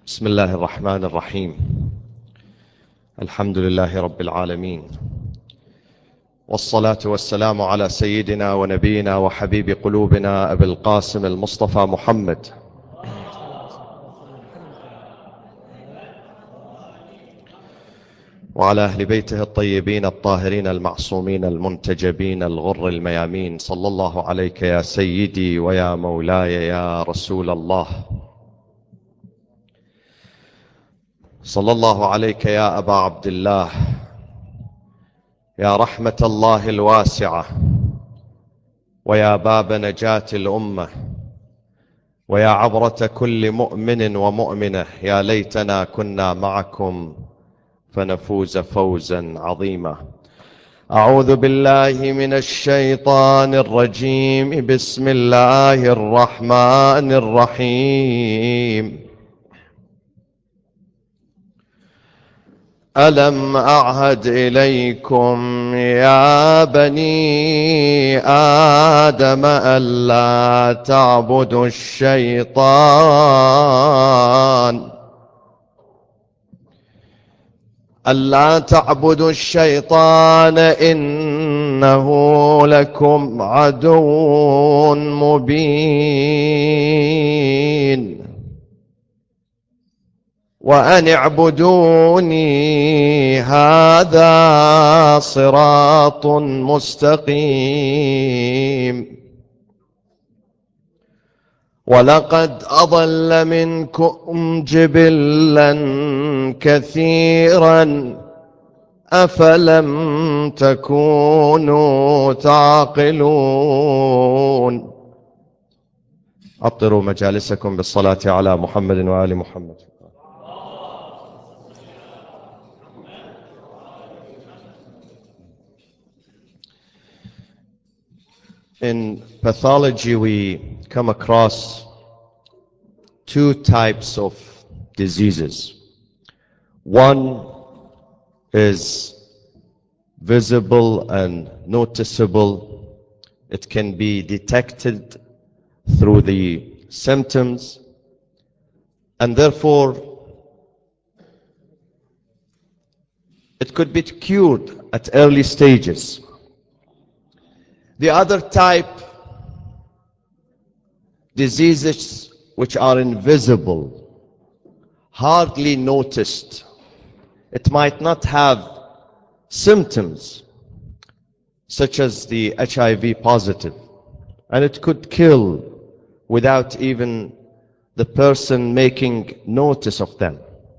بسم الله الرحمن الرحيم. الحمد لله رب العالمين، والصلاة والسلام على سيدنا ونبينا وحبيب قلوبنا أبي القاسم المصطفى محمد وعلى أهل بيته الطيبين الطاهرين المعصومين المنتجبين الغر الميامين. صلى الله عليك يا سيدي ويا مولاي يا رسول الله. صلى الله عليك يا أبا عبد الله، يا رحمة الله الواسعة، ويا باب نجاة الأمة، ويا عبرة كل مؤمن ومؤمنة. يا ليتنا كنا معكم فنفوز فوزا عظيما. أعوذ بالله من الشيطان الرجيم. بسم الله الرحمن الرحيم. ألم أعهد إليكم يا بني آدم ألا تعبدوا الشيطان إنه لكم عدو مبين، وأن اعبدوني هذا صراط مستقيم. ولقد أضل منكم جبلا كثيرا أفلم تكونوا تعقلون. أبطروا مجالسكم بالصلاة على محمد وآل محمد. In pathology, we come across two types of diseases. One is visible and noticeable. It can be detected through the symptoms, and therefore it could be cured at early stages. The other type, diseases which are invisible, hardly noticed. It might not have symptoms, such as the HIV positive, and it could kill without even the person making notice of them.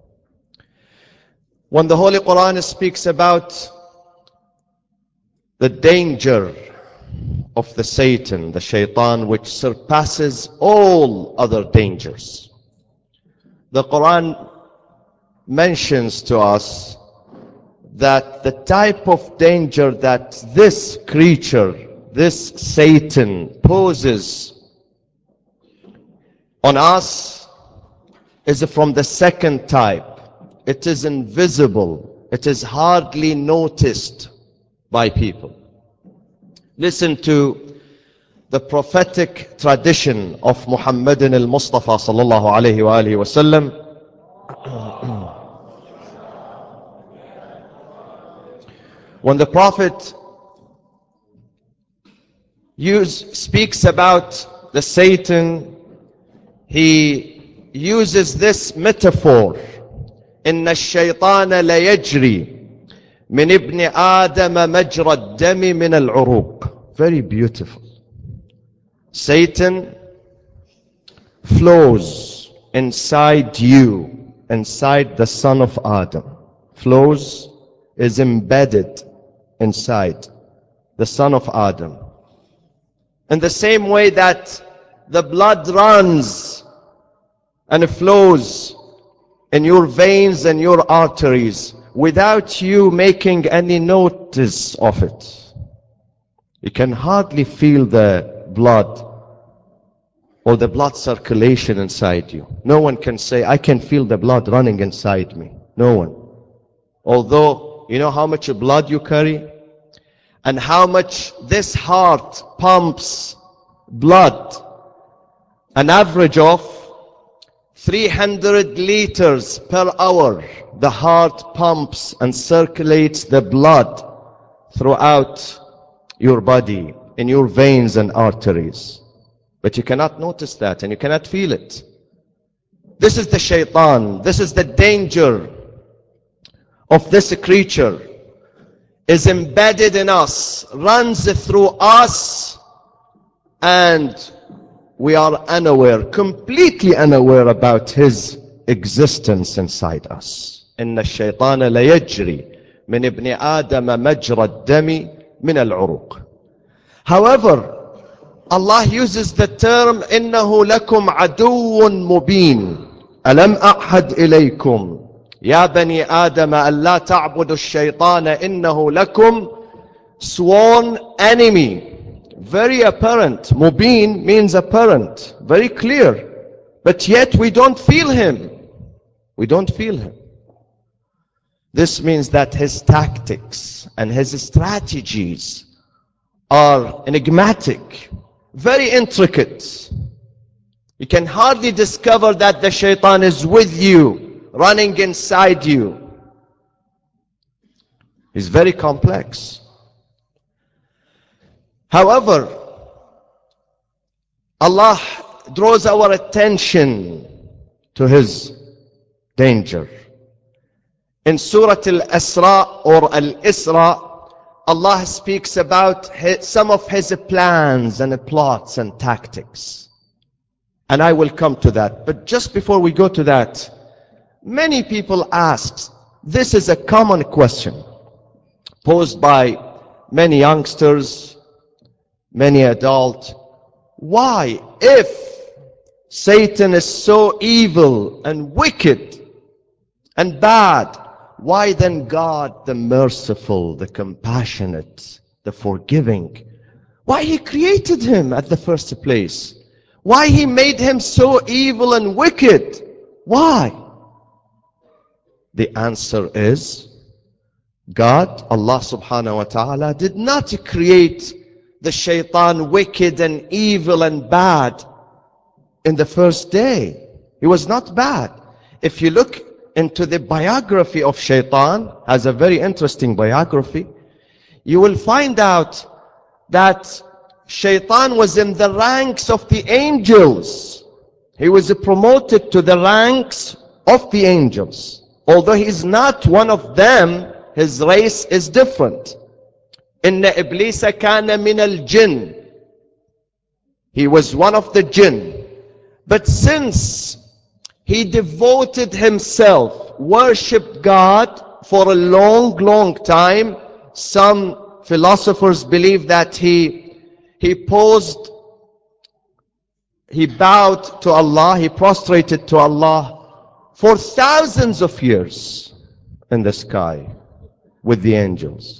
When the Holy Quran speaks about the danger of the Satan, the shaitan, which surpasses all other dangers, the Quran mentions to us that the type of danger that this creature, this Satan, poses on us is from the second type. It is invisible. It is hardly noticed by people. Listen to the prophetic tradition of Muhammadin al-Mustafa sallallahu alayhi wa alihi wa sallam. When the Prophet speaks about the Satan, he uses this metaphor: إن الشيطان ليجري من ابن آدم مجرى الدم من العروق. Very beautiful. Satan flows inside you, inside the son of Adam. Flows, is embedded inside the son of Adam. In the same way that the blood runs and flows in your veins and your arteries without you making any notice of it. You can hardly feel the blood or the blood circulation inside you. No one can say, I can feel the blood running inside me. No one. Although, you know how much blood you carry and how much this heart pumps blood, an average of 300 liters per hour. The heart pumps and circulates the blood throughout your body, in your veins and arteries. But you cannot notice that and you cannot feel it. This is the shaitan. This is the danger of this creature. Is embedded in us, runs through us, and we are unaware, completely unaware about his existence inside us. إن الشيطان ليجري من ابن آدم مجرى الدم من العروق. However, Allah uses the term إنه لكم عدو مبين ألم أعهد إليكم يا بني آدم ألا تعبدوا الشيطان إنه لكم sworn enemy. Very apparent. Mubin means apparent, very clear. But yet we don't feel him. We don't feel him. This means that his tactics and his strategies are enigmatic, very intricate. You can hardly discover that the shaitan is with you, running inside you. It's very complex. However, Allah draws our attention to his danger. In Surah Al-Isra or Al-Isra, Allah speaks about some of his plans and plots and tactics. And I will come to that. But just before we go to that, many people ask, this is a common question posed by many youngsters, many adults. Why, if Satan is so evil and wicked and bad, why then God, the merciful, the compassionate, the forgiving, why he created him at the first place? Why he made him so evil and wicked? Why? The answer is, God, Allah subhanahu wa ta'ala, did not create the shaitan wicked and evil and bad in the first day. He was not bad. If you look into the biography of shaitan, has a very interesting biography, you will find out that shaitan was in the ranks of the angels. He was promoted to the ranks of the angels. Although he is not one of them, his race is different. Inna Iblisa kana min al-jinn. He was one of the jinn. But since he devoted himself, worshipped God for a long time, some philosophers believe that he bowed to Allah, he prostrated to Allah for thousands of years in the sky with the angels.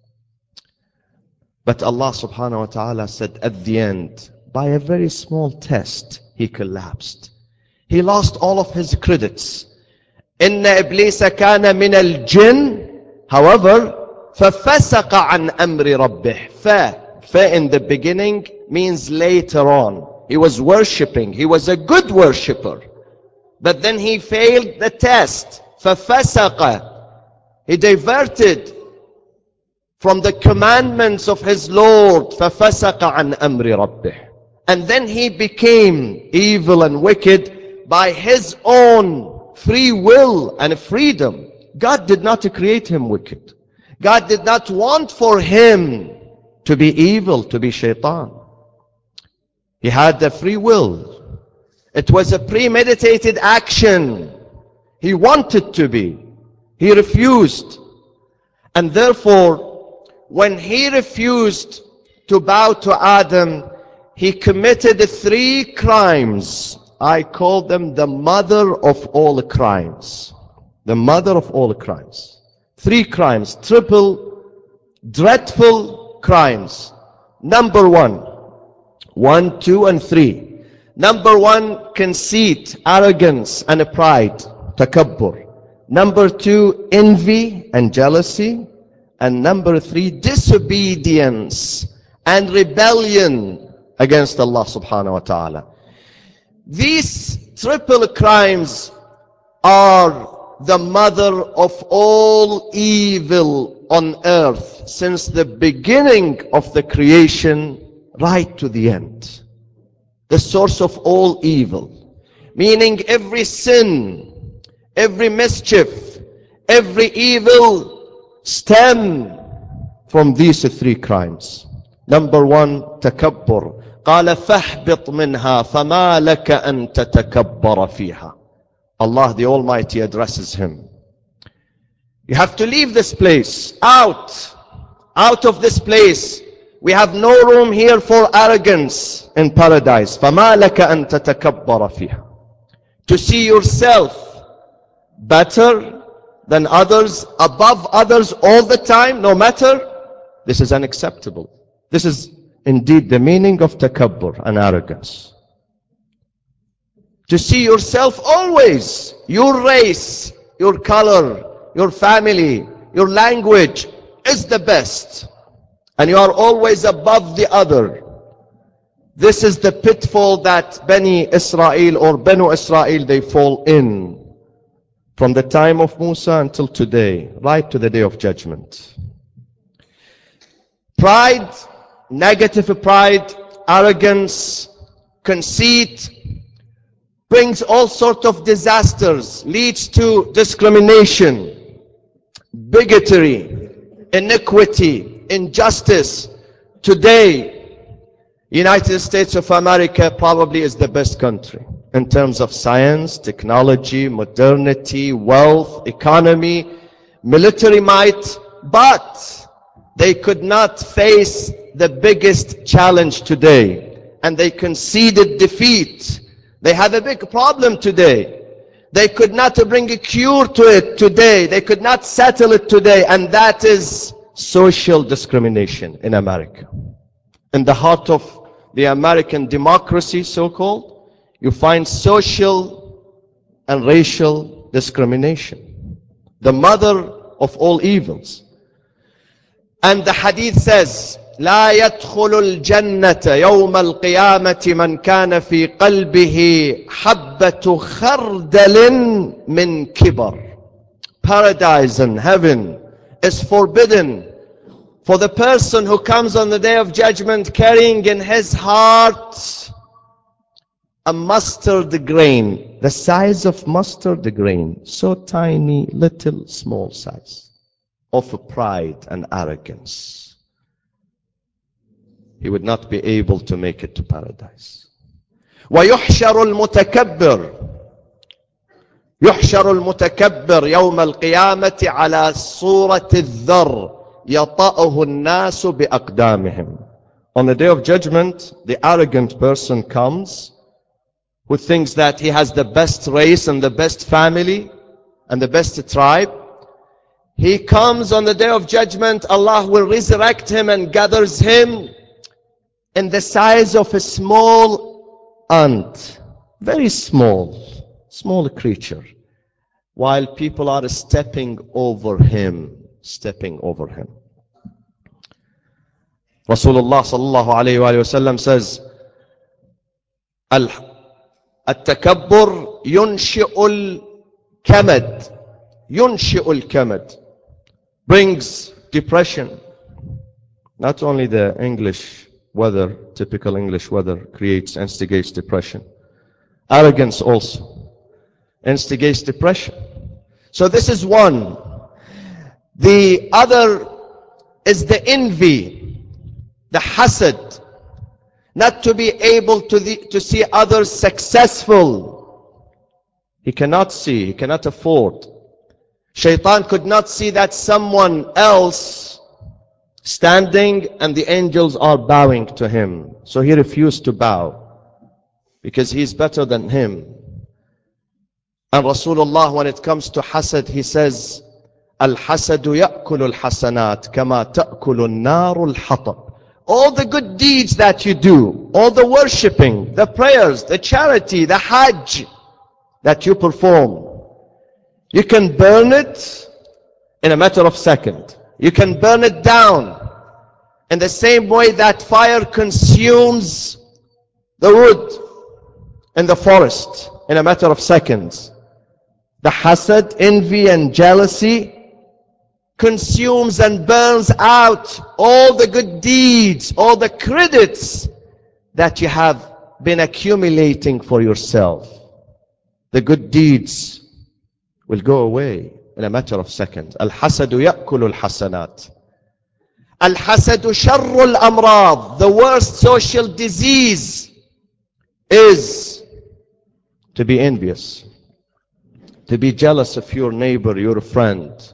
But Allah subhanahu wa ta'ala said at the end, by a very small test, he collapsed. He lost all of his credits. Inna Iblisa kana min al-jinn. However, فَفَسَقَ عَنْ أَمْرِ رَبِّهِ. Fa in the beginning means later on. He was worshipping. He was a good worshipper. But then he failed the test. فَفَسَقَ. He diverted from the commandments of his Lord. فَفَسَقَ عَنْ أَمْرِ رَبِّهِ. And then he became evil and wicked by his own free will and freedom. God did not create him wicked. God did not want for him to be evil, to be shaitan. He had the free will. It was a premeditated action. He wanted to be. He refused. And therefore, when he refused to bow to Adam, he committed 3 crimes. I call them the mother of all crimes. The mother of all crimes. 3 crimes, triple, dreadful crimes. Number 1, 2, and 3. Number 1, conceit, arrogance, and pride, takabbur. Number 2, envy and jealousy. And number 3, disobedience and rebellion against Allah subhanahu wa ta'ala. These triple crimes are the mother of all evil on earth since the beginning of the creation right to the end. The source of all evil, meaning every sin, every mischief, every evil stem from these three crimes. Number one, takabbur. قال فاهبط منها فما لك أن تتكبر فيها. Allah the Almighty addresses him. You have to leave this place, out of this place. We have no room here for arrogance in paradise. فما لك أن تتكبر فيها. To see yourself better than others, above others all the time, no matter, this is unacceptable. This is indeed the meaning of takabbur and arrogance. To see yourself always, your race, your color, your family, your language is the best. And you are always above the other. This is the pitfall that Bani Israel or Banu Israel, they fall in. From the time of Musa until today, right to the day of judgment. Pride, negative pride, arrogance, conceit, brings all sorts of disasters, leads to discrimination, bigotry, iniquity, injustice. Today, United States of America probably is the best country in terms of science, technology, modernity, wealth, economy, military might, but they could not face the biggest challenge today, and they conceded defeat. They have a big problem today. They could not bring a cure to it today. They could not settle it today, and that is social discrimination in America. In the heart of the American democracy, so-called, you find social and racial discrimination, the mother of all evils. And the hadith says, لا يدخل الجنة يوم القيامة من كان في قلبه حبة خردل من كبر. Paradise and heaven is forbidden for the person who comes on the day of judgment carrying in his heart a mustard grain, the size of mustard grain, so tiny, little, small size, of pride and arrogance. He would not be able to make it to paradise. ويحشر المتكبر يحشر المتكبر يوم القيامة على صورة الذر يطأه الناس بأقدامهم. On the day of judgment, the arrogant person comes who thinks that he has the best race and the best family and the best tribe. He comes on the day of judgment, Allah will resurrect him and gathers him in the size of a small ant, very small creature, while people are stepping over him. Rasulullah sallallahu alayhi wa sallam says, التكبر ينشئ الكمد, brings depression. Not only the English weather, typical English weather, instigates depression. Arrogance also instigates depression. So this is one. The other is the envy, the hasad, not to be able to see others successful. He cannot see, he cannot afford. Shaitan could not see that someone else standing and the angels are bowing to him. So he refused to bow because he's better than him. And Rasulullah, when it comes to hasad, he says, Al-hasadu ya'kulu al-hasanat kama ta'kulu an-naru al-hatab. All the good deeds that you do, all the worshipping, the prayers, the charity, the hajj that you perform, you can burn it in a matter of seconds. You can burn it down in the same way that fire consumes the wood in the forest in a matter of seconds. The hasad, envy and jealousy consumes and burns out all the good deeds, all the credits that you have been accumulating for yourself. The good deeds will go away in a matter of seconds. Al-hasadu ya'kulu al-hasanat. Al-hasadu sharru al-amrad. The worst social disease is to be envious, to be jealous of your neighbor, your friend.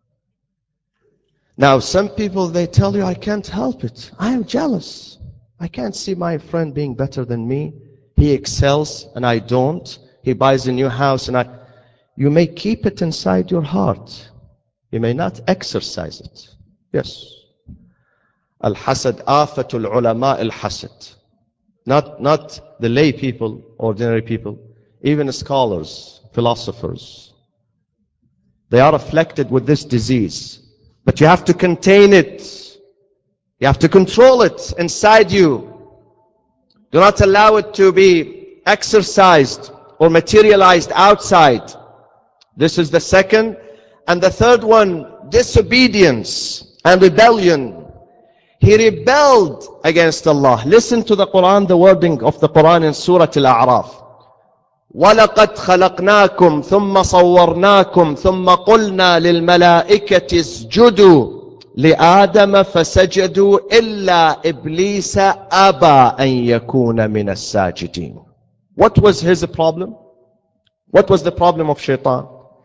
Now, some people, they tell you, I can't help it. I am jealous. I can't see my friend being better than me. He excels and I don't. He buys a new house and you may keep it inside your heart. You may not exercise it. Yes. Al-hasad afatul ulama al-hasad. Not the lay people, ordinary people, even scholars, philosophers. They are afflicted with this disease. But you have to contain it. You have to control it inside you. Do not allow it to be exercised or materialized outside. This is the second. And the third one, disobedience and rebellion. He rebelled against Allah. Listen to the Quran, the wording of the Quran in Surah Al-A'raf. وَلَقَدْ خَلَقْنَاكُمْ ثُمَّ صَوَّرْنَاكُمْ ثُمَّ قُلْنَا لِلْمَلَائِكَةِ اسْجُدُوا لِآدَمَ فَسَجَدُوا إِلَّا إِبْلِيسَ أَبَى أَن يَكُونَ مِنَ السَّاجِدِينَ. What was his problem? What was the problem of Shaitan?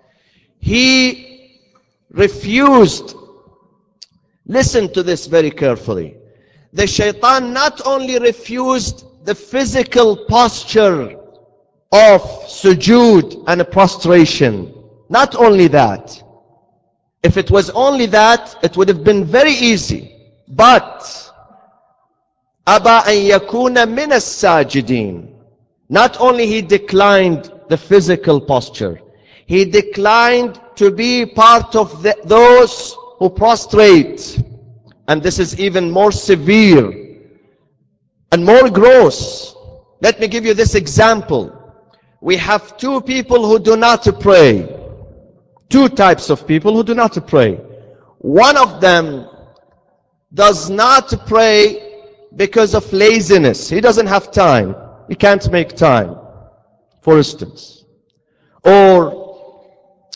He refused. Listen to this very carefully. The Shaitan not only refused the physical posture of sujood and prostration. Not only that. If it was only that, it would have been very easy. But أَبَى أَن يَكُونَ مِنَ السَّاجِدِينَ. Not only he declined the physical posture, he declined to be part of those who prostrate. And this is even more severe and more gross. Let me give you this example. We have two people who do not pray. Two types of people who do not pray. One of them does not pray because of laziness. He doesn't have time. He can't make time, for instance. Or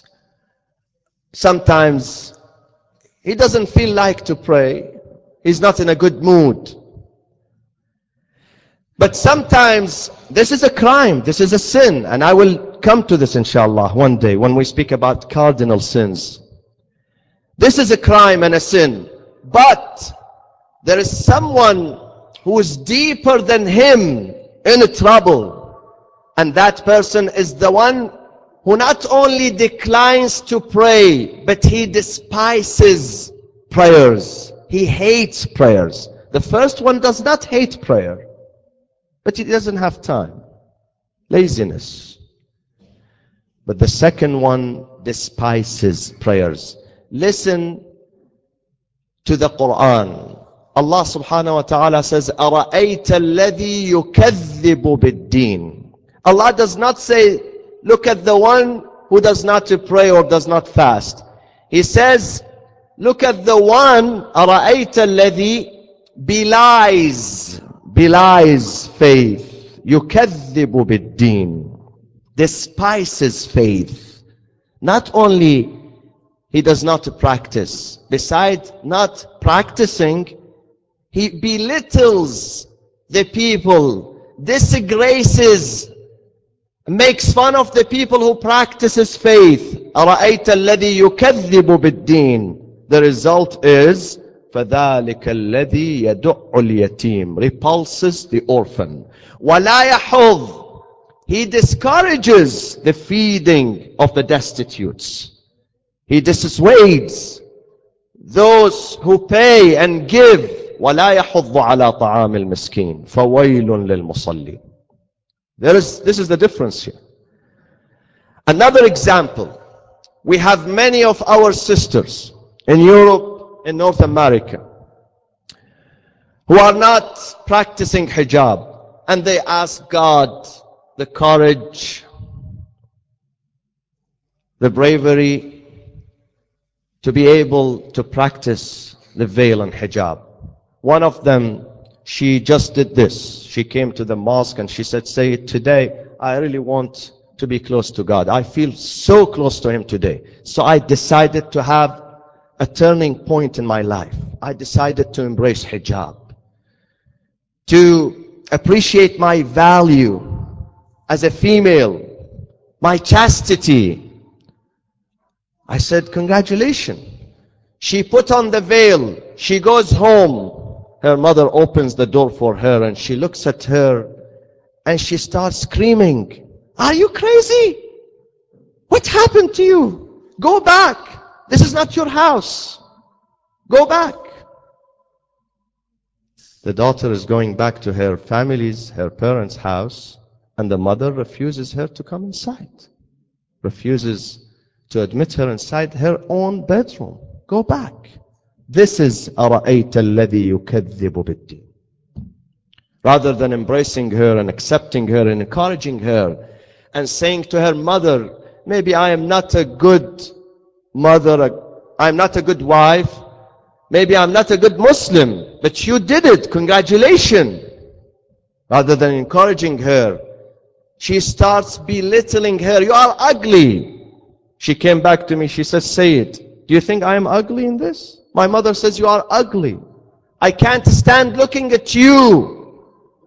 sometimes he doesn't feel like to pray. He's not in a good mood. But sometimes this is a crime, this is a sin, and I will come to this inshallah one day when we speak about cardinal sins. This is a crime and a sin, but there is someone who is deeper than him in trouble, and that person is the one who not only declines to pray, but he despises prayers. He hates prayers. The first one does not hate prayer, but he doesn't have time. Laziness. But the second one despises prayers. Listen to the Quran. Allah subhanahu wa ta'ala says, أَرَأَيْتَ الَّذِي يُكَذِّبُ بِالدِّينِ. Allah does not say, look at the one who does not pray or does not fast. He says, look at the one, أَرَأَيْتَ الَّذِي belies faith. يُكَذِّبُ بِالدِّينِ. Despises faith. Not only he does not practice, besides not practicing, he belittles the people, disgraces, makes fun of the people who practices faith. أَرَأَيْتَ الَّذِي يُكَذِّبُ بِالدِّينِ. The result is فَذَلِكَ الَّذِي يَدُعُّ الْيَتِيمِ. Repulses the orphan. وَلَا يَحُضُّ. He discourages the feeding of the destitutes. He dissuades those who pay and give. وَلَا يَحُضُّ عَلَى طَعَامِ الْمِسْكِينِ فَوَيْلٌ لِلْمُصَلِّينَ. This is the difference here. Another example. We have many of our sisters in Europe, in North America, who are not practicing hijab. And they ask God, the courage, the bravery to be able to practice the veil and hijab. One of them, she just did this. She came to the mosque and she said, Sayyid, today I really want to be close to God. I feel so close to Him today. So I decided to have a turning point in my life. I decided to embrace hijab, to appreciate my value as a female, my chastity. I said, congratulations. She put on the veil. She goes home. Her mother opens the door for her and she looks at her and she starts screaming, are you crazy? What happened to you? Go back. This is not your house. Go back. The daughter is going back to her family's, her parents' house, and the mother refuses her to come inside. Refuses to admit her inside her own bedroom. Go back. This is أَرَأَيْتَ الَّذِي يُكَذِّبُ بِالدِّينِ. Rather than embracing her and accepting her and encouraging her and saying to her mother, maybe I am not a good mother, I'm not a good wife, maybe I'm not a good Muslim, but you did it, congratulations. Rather than encouraging her, she starts belittling her. You are ugly. She came back to me, she says, Sayyid, do you think I am ugly in this? My mother says, you are ugly. I can't stand looking at you.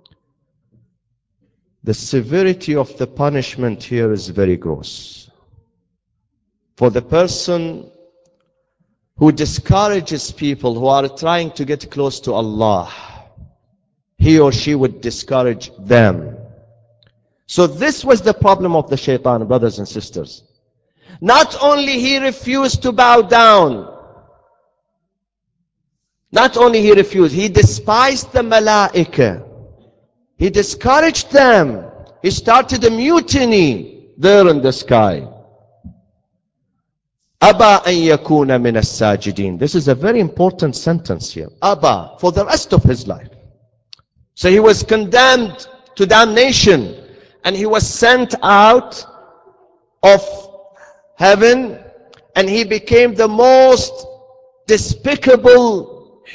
The severity of the punishment here is very gross. For the person who discourages people who are trying to get close to Allah, he or she would discourage them. So this was the problem of the shaitan, brothers and sisters. Not only he refused to bow down, not only he refused, he despised the malaika. He discouraged them. He started a mutiny there in the sky. Aba an yakuna min as-sajidin. This is a very important sentence here. Aba, for the rest of his life. So he was condemned to damnation and he was sent out of heaven and he became the most despicable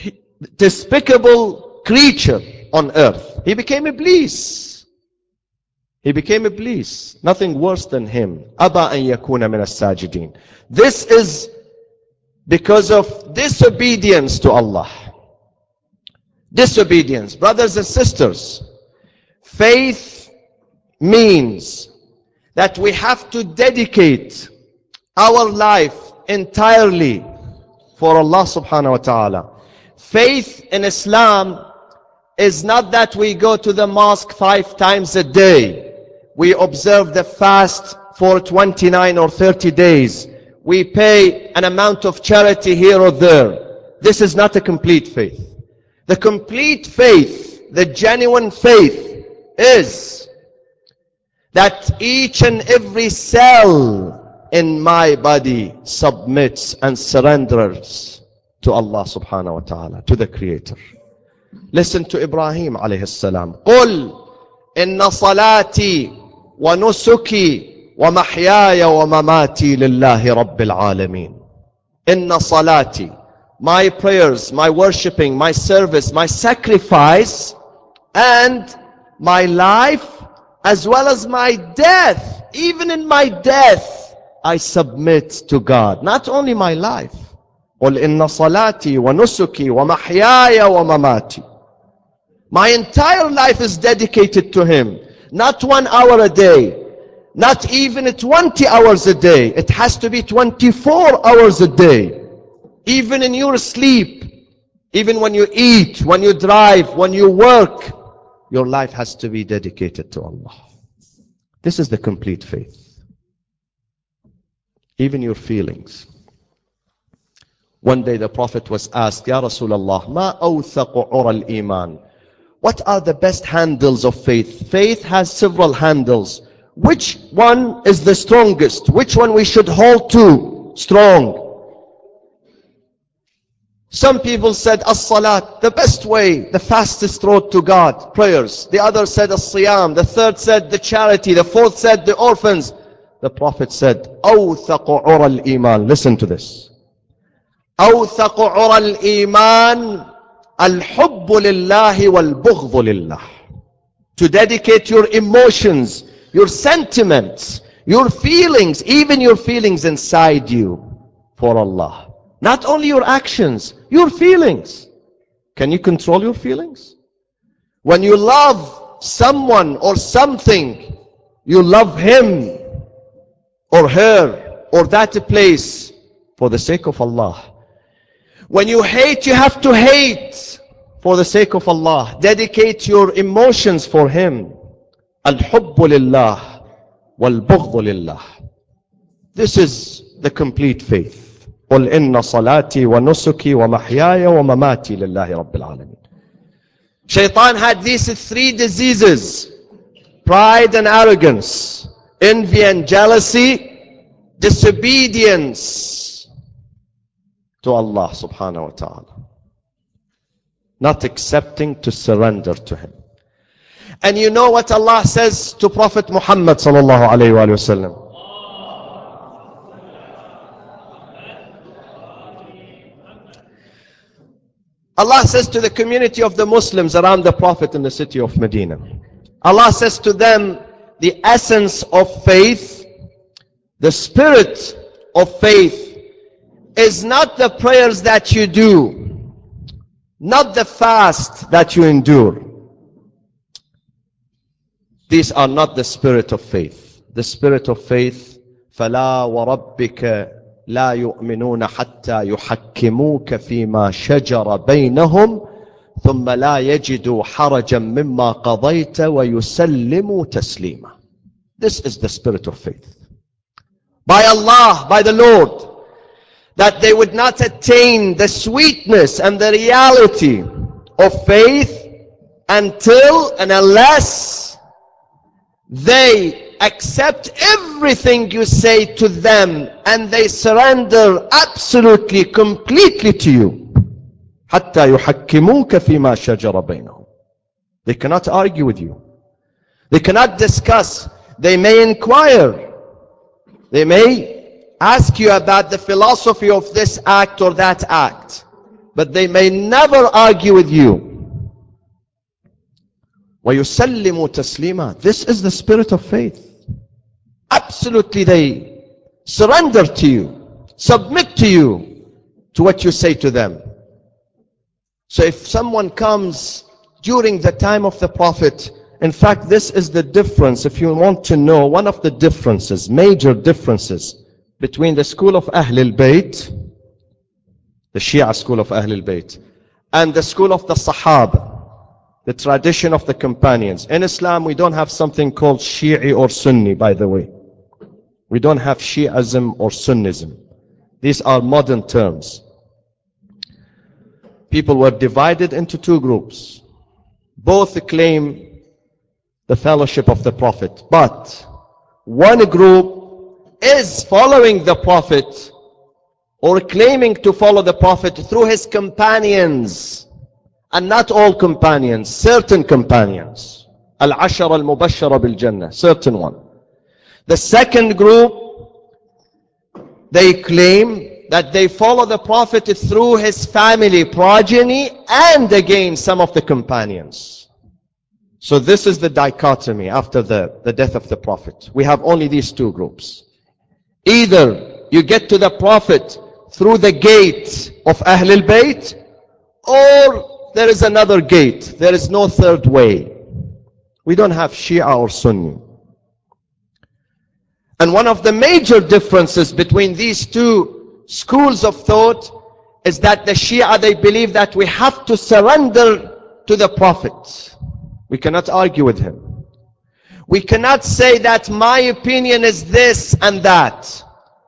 creature on earth. He became Iblis. He became Iblis. Nothing worse than him. Aba an yakuna min as-sajidin. This is because of disobedience to Allah. Disobedience. Brothers and sisters, faith means that we have to dedicate our life entirely for Allah subhanahu wa ta'ala. Faith in Islam is not that we go to the mosque 5 times a day. We observe the fast for 29 or 30 days. We pay an amount of charity here or there. This is not a complete faith. The complete faith, the genuine faith, is that each and every cell in my body submits and surrenders to Allah subhanahu wa ta'ala, to the Creator. Listen to Ibrahim alayhi salam. قُلْ إِنَّ صَلَاتِي وَنُسُكِي وَمَحْيَايَ وَمَمَاتِي لِلَّهِ رَبِّ الْعَالَمِينَ. إِنَّ صَلَاتِي, my prayers, my worshipping, my service, my sacrifice, and my life, as well as my death. Even in my death, I submit to God. Not only my life. قُلْ إِنَّ صَلَاتِي وَنُسُكِي وَمَحْيَايَ وَمَمَاتِي. My entire life is dedicated to Him. Not 1 hour a day. Not even 20 hours a day. It has to be 24 hours a day. Even in your sleep, even when you eat, when you drive, when you work, your life has to be dedicated to Allah. This is the complete faith. Even your feelings. One day the Prophet was asked, Ya Rasulullah, ma awthaqu ura al-iman? What are the best handles of faith? Faith has several handles. Which one is the strongest? Which one we should hold to strong? Some people said as-salat, the best way, the fastest road to God, prayers. The other said as-siyam. The third said the charity. The fourth said the orphans. The Prophet said, أوثق عرى الإيمان. Listen to this. أوثق عرى الإيمان الحب لله والبغض لله. To dedicate your emotions, your sentiments, your feelings, even your feelings inside you for Allah. Not only your actions, your feelings. Can you control your feelings? When you love someone or something, you love him or her or that place for the sake of Allah. When you hate, you have to hate for the sake of Allah. Dedicate your emotions for him. Al-hubbu lillah wal-bughdu lillah. This is the complete faith. قل إن صلاتي ونسكي ومحياي ومماتي لله رب العالمين. Shaitan had these three diseases: pride and arrogance, envy and jealousy, disobedience to Allah subhanahu wa ta'ala, not accepting to surrender to him. And you know what Allah says to Prophet Muhammad sallallahu alayhi wa sallam? Allah says to the community of the Muslims around the Prophet in the city of Medina, Allah says to them, the essence of faith, the spirit of faith is not the prayers that you do, not the fast that you endure. These are not the spirit of faith. The spirit of faith, فَلَا وَرَبِّكَ لا يؤمنون حتى يحكموك فيما شجر بينهم ثم لا يجدوا حرجا مما قضيت ويسلموا تسليما. This is the spirit of faith. By Allah, by the Lord, that they would not attain the sweetness and the reality of faith until and unless they accept everything you say to them and they surrender absolutely, completely to you. حتى يحكموك فيما شجر بينهم. They cannot argue with you. They cannot discuss. They may inquire. They may ask you about the philosophy of this act or that act, but they may never argue with you. وَيُسَلِّمُوا تَسْلِيمًا. This is the spirit of faith. Absolutely they surrender to you, submit to you, to what you say to them. So if someone comes during the time of the Prophet, in fact this is the difference, if you want to know, one of the differences, major differences between the school of Ahlul Bayt, the Shia school of Ahlul Bayt, and the school of the Sahaba, the tradition of the companions. In Islam, we don't have something called Shi'i or Sunni, by the way. We don't have Shi'ism or Sunnism. These are modern terms. People were divided into two groups. Both claim the fellowship of the Prophet, but one group is following the Prophet or claiming to follow the Prophet through his companions. And not all companions, certain companions. Al-Ashara al-Mubashara bil-Jannah, certain one. The second group, they claim that they follow the Prophet through his family, progeny, and again some of the companions. So this is the dichotomy after the death of the Prophet. We have only these two groups. Either you get to the Prophet through the gate of Ahlul Bayt, or there is another gate. There is no third way. We don't have Shia or Sunni. And one of the major differences between these two schools of thought is that the Shia, they believe that we have to surrender to the Prophet. We cannot argue with him. We cannot say that my opinion is this and that.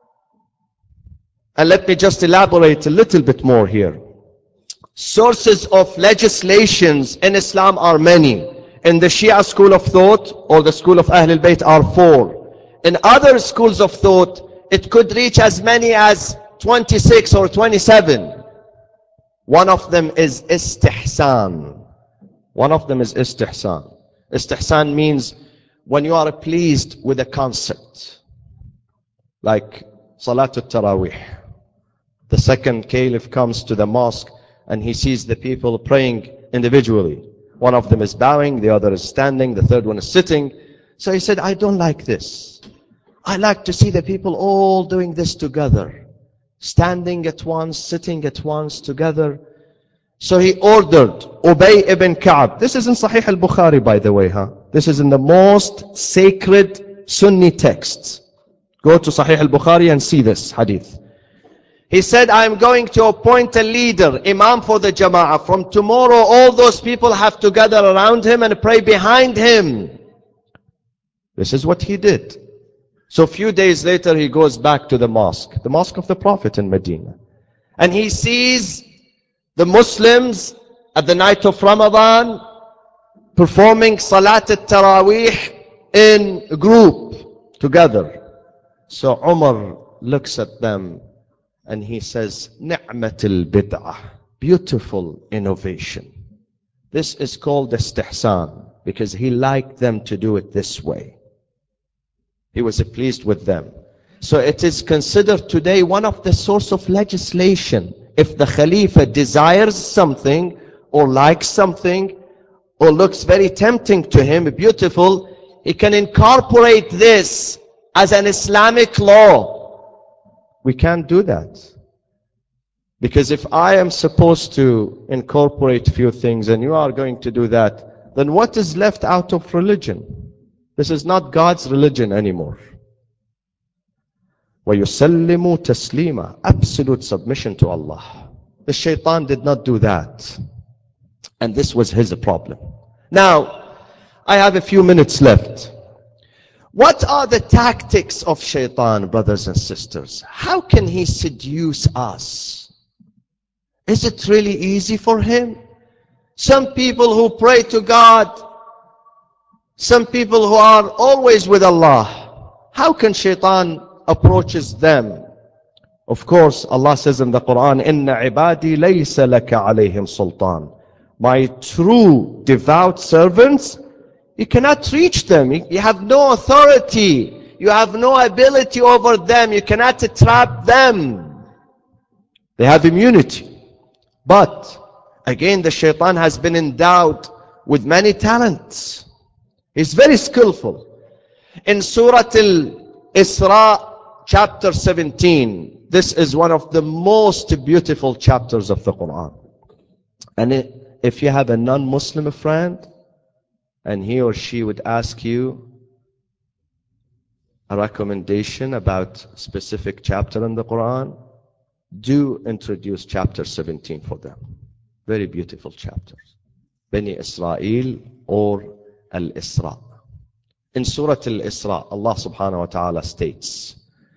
And let me just elaborate a little bit more here. Sources of legislations in Islam are many. In the Shia school of thought or the school of Ahlul Bayt are 4. In other schools of thought, it could reach as many as 26 or 27. One of them is istihsan. One of them is istihsan. Istihsan means when you are pleased with a concept, like Salatul Taraweeh. The second caliph comes to the mosque and he sees the people praying individually. One of them is bowing, the other is standing, the third one is sitting. So he said, I don't like this. I like to see the people all doing this together. Standing at once, sitting at once, together. So he ordered Ubay ibn Ka'b. This is in Sahih al-Bukhari, by the way, This is in the most sacred Sunni texts. Go to Sahih al-Bukhari and see this hadith. He said, I'm going to appoint a leader, imam for the jama'ah. From tomorrow, all those people have to gather around him and pray behind him. This is what he did. So a few days later, he goes back to the mosque of the Prophet in Medina. And he sees the Muslims at the night of Ramadan performing Salat al-Taraweeh in a group together. So Umar looks at them and he says, Ni'matul bid'ah, beautiful innovation. This is called istihsan because he liked them to do it this way. He was pleased with them. So it is considered today one of the source of legislation. If the Khalifa desires something or likes something or looks very tempting to him, beautiful, he can incorporate this as an Islamic law. We can't do that. Because if I am supposed to incorporate a few things and you are going to do that, then what is left out of religion? This is not God's religion anymore. وَيُسَلِّمُوا تَسْلِيمًا, absolute submission to Allah. The shaitan did not do that. And this was his problem. Now, I have a few minutes left. What are the tactics of shaitan, brothers and sisters? How can he seduce us? Is it really easy for him? Some people who pray to God, some people who are always with Allah, how can shaitan approaches them? Of course, Allah says in the Quran, Inna ibadi laysa laka alayhim sultan. My true devout servants, you cannot reach them. You have no authority. You have no ability over them. You cannot trap them. They have immunity. But, again, the shaitan has been endowed with many talents. He's very skillful. In Surah Al-Isra, chapter 17, this is one of the most beautiful chapters of the Quran. And if you have a non-Muslim friend, and he or she would ask you a recommendation about a specific chapter in the Quran, do introduce chapter 17 for them. Very beautiful chapters. Bani Israel or Al-Isra. In Surah Al-Isra, Allah subhanahu wa ta'ala states,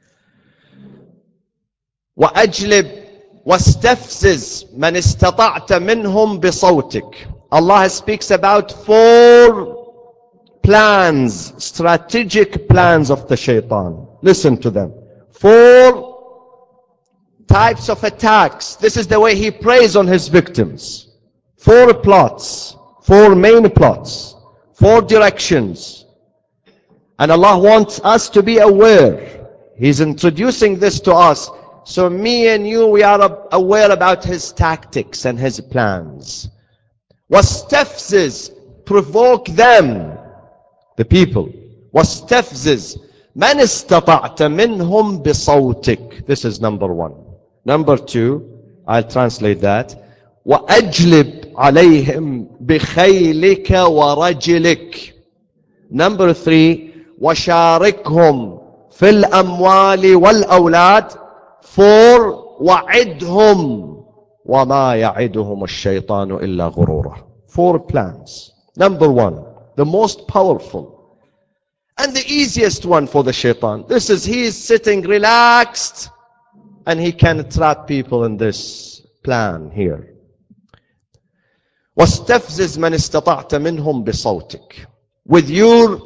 وَأَجْلِبْ وَاسْتَفْزِزْ مَنِ اسْتَطَعْتَ مِنْهُمْ بِصَوْتِكَ. Allah speaks about 4 plans, strategic plans of the shaitan. Listen to them. 4 types of attacks. This is the way he preys on his victims. 4 plots, 4 main plots, 4 directions. And Allah wants us to be aware. He's introducing this to us. So me and you, we are aware about his tactics and his plans. وَاسْتَفْزِزْ, provoke them, the people. وَاسْتَفْزِزْ مَنِ اسْتَطَعْتَ مِنْهُمْ بِصَوْتِكَ. This is number 1. Number 2, I'll translate that. وَأَجْلِبْ عَلَيْهِمْ بِخَيْلِكَ وَرَجِلِكَ. Number 3, وَشَارِكْهُمْ فِي الْأَمْوَالِ وَالْأَوْلَادِ. 4, وَعِدْهُمْ وَمَا يَعِدُهُمُ الشَّيْطَانُ إِلَّا غُرُورًا. 4 plans. Number 1, the most powerful and the easiest one for the shaitan. This is, he is sitting relaxed and he can trap people in this plan here. وَاسْتَفْزِزْ مَنِ اسْتَطَعْتَ مِنْهُمْ بِصَوْتِكَ. With your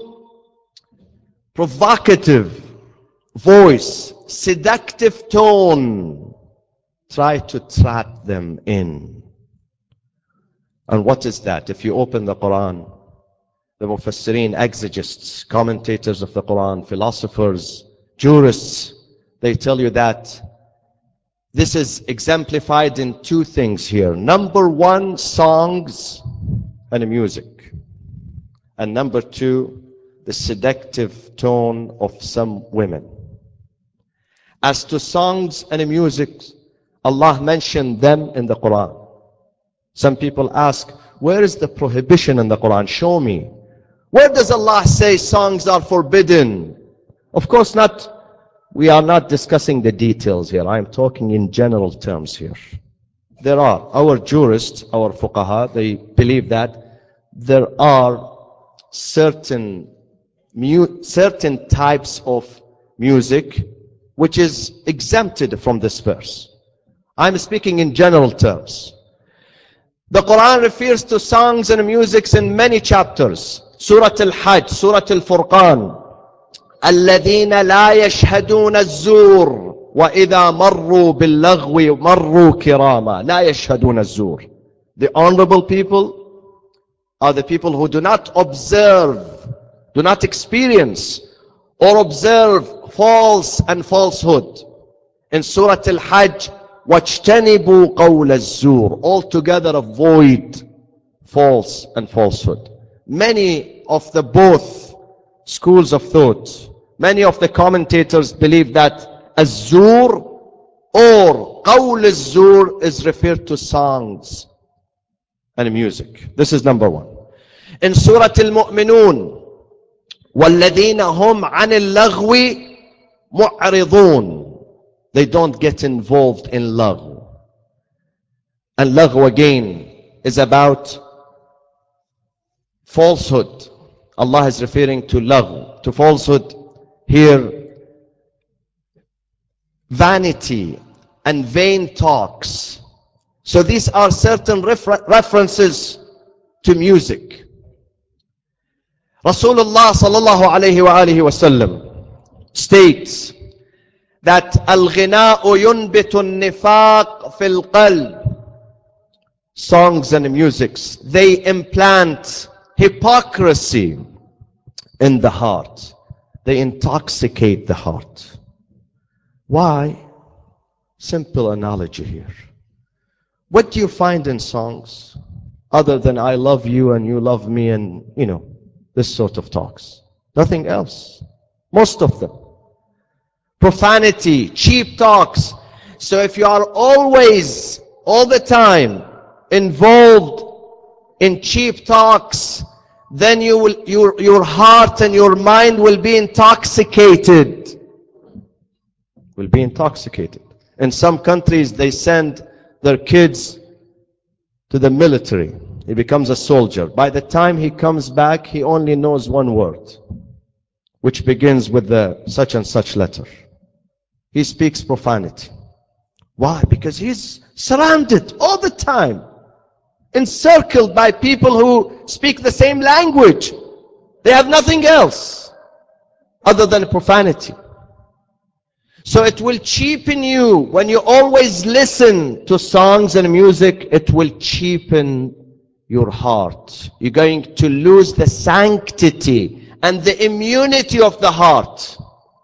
provocative voice, seductive tone, try to trap them in. And what is that? If you open the Quran, the Mufassirin, exegists, commentators of the Quran, philosophers, jurists, they tell you that this is exemplified in two things here. Number one, songs and music. And number two, the seductive tone of some women. As to songs and music, Allah mentioned them in the Quran. Some people ask, where is the prohibition in the Quran? Show me. Where does Allah say songs are forbidden? Of course not. We are not discussing the details here. I am talking in general terms here. There are, our jurists, our fuqaha, they believe that there are certain types of music which is exempted from this verse. I'm speaking in general terms. The Quran refers to songs and music in many chapters. Surah Al-Hajj, Surah Al-Furqan. الذين لا يشهدون الزور وإذا مروا باللغو مروا كراما لا يشهدون الزور. The honorable people are the people who do not observe, do not experience or observe false and falsehood. In Surah Al-Hajj, وَاجْتَنِبُوا قَوْلَ الزُّورِ, altogether avoid false and falsehood. Many of the both schools of thought, many of the commentators believe that az-zur or qawl az-zur is referred to songs and music. This is number one. In Surah Al-Mu'minun, وَالَّذِينَ هُمْ عَنِ اللَّغْوِ مُعْرِضُونَ, they don't get involved in lagh. And lagh again is about falsehood. Allah is referring to lagh, to falsehood here, vanity and vain talks. So these are certain references to music. Rasulullah sallallahu alayhi wa alihi wa sallam states that al-ghina'u yunbitu an-nifaq fil qalb. Songs and musics, they implant hypocrisy in the heart. They intoxicate the heart. Why? Simple analogy here. What do you find in songs other than I love you and you love me and, this sort of talks? Nothing else. Most of them. Profanity, cheap talks. So if you are always, all the time, involved in cheap talks, then your heart and your mind will be intoxicated. Will be intoxicated. In some countries, they send their kids to the military. He becomes a soldier. By the time he comes back, he only knows one word, which begins with the such and such letter. He speaks profanity. Why? Because he's surrounded all the time, encircled by people who speak the same language. They have nothing else other than profanity. So it will cheapen you. When you always listen to songs and music, it will cheapen your heart. You're going to lose the sanctity and the immunity of the heart.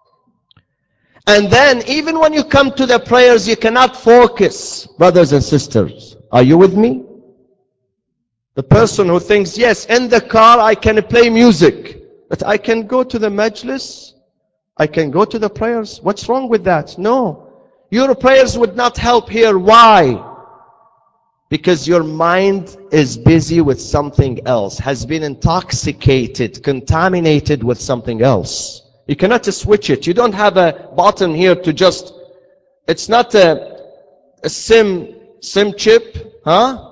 And then even when you come to the prayers, you cannot focus. Brothers and sisters, are you with me? The person who thinks, yes, in the car I can play music, but I can go to the majlis, I can go to the prayers. What's wrong with that? No. Your prayers would not help here. Why? Because your mind is busy with something else, has been intoxicated, contaminated with something else. You cannot switch it. You don't have a button here to just, it's not a SIM chip, huh?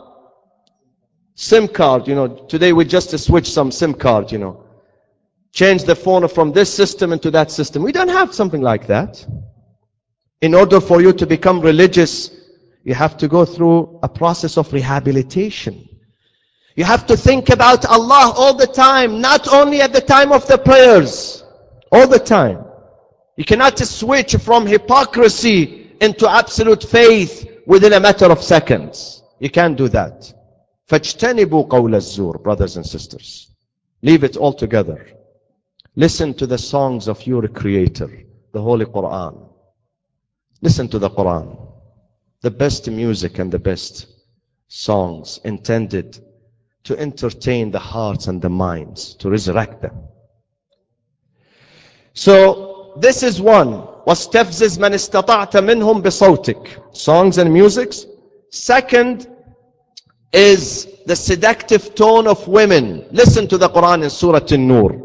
SIM card, today we just switch some SIM card, change the phone from this system into that system. We don't have something like that. In order for you to become religious, you have to go through a process of rehabilitation. You have to think about Allah all the time, not only at the time of the prayers, all the time. You cannot switch from hypocrisy into absolute faith within a matter of seconds. You can't do that. فَاجْتَنِبُوا قَوْلَ الزُّورِ. Brothers and sisters, leave it all together. Listen to the songs of your Creator, the Holy Quran. Listen to the Quran. The best music and the best songs intended to entertain the hearts and the minds, to resurrect them. So this is one. وَاسْتَفْزِزْ مَنِ اسْتَطَعْتَ مِنْهُمْ بِصَوْتِكَ. Songs and music. Second is the seductive tone of women. Listen to the Quran in Surah An-Nur.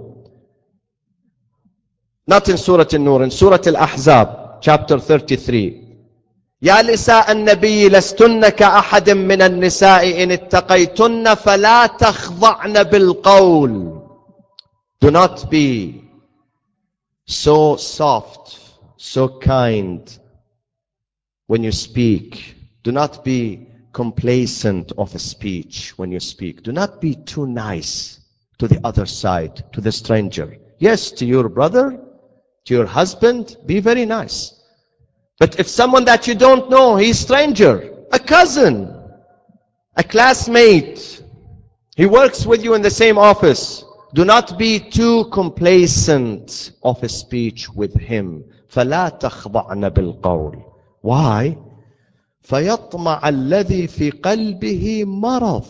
Not in Surah An-Nur, in Surah Al-Ahzab, chapter 33. يا نساء النبي لستن كأحد من النساء إن اتقيتن فلا تخضعن بالقول. Do not be so soft, so kind when you speak. Do not be complacent of a speech when you speak. Do not be too nice to the other side, to the stranger. Yes, to your brother, to your husband, be very nice. But if someone that you don't know, he's a stranger, a cousin, a classmate, he works with you in the same office, do not be too complacent of a speech with him. فَلَا تَخْضَعْنَ بِالْقَوْلِ. Why? فَيَطْمَعَ الَّذِي فِي قَلْبِهِ مَرَضٍ.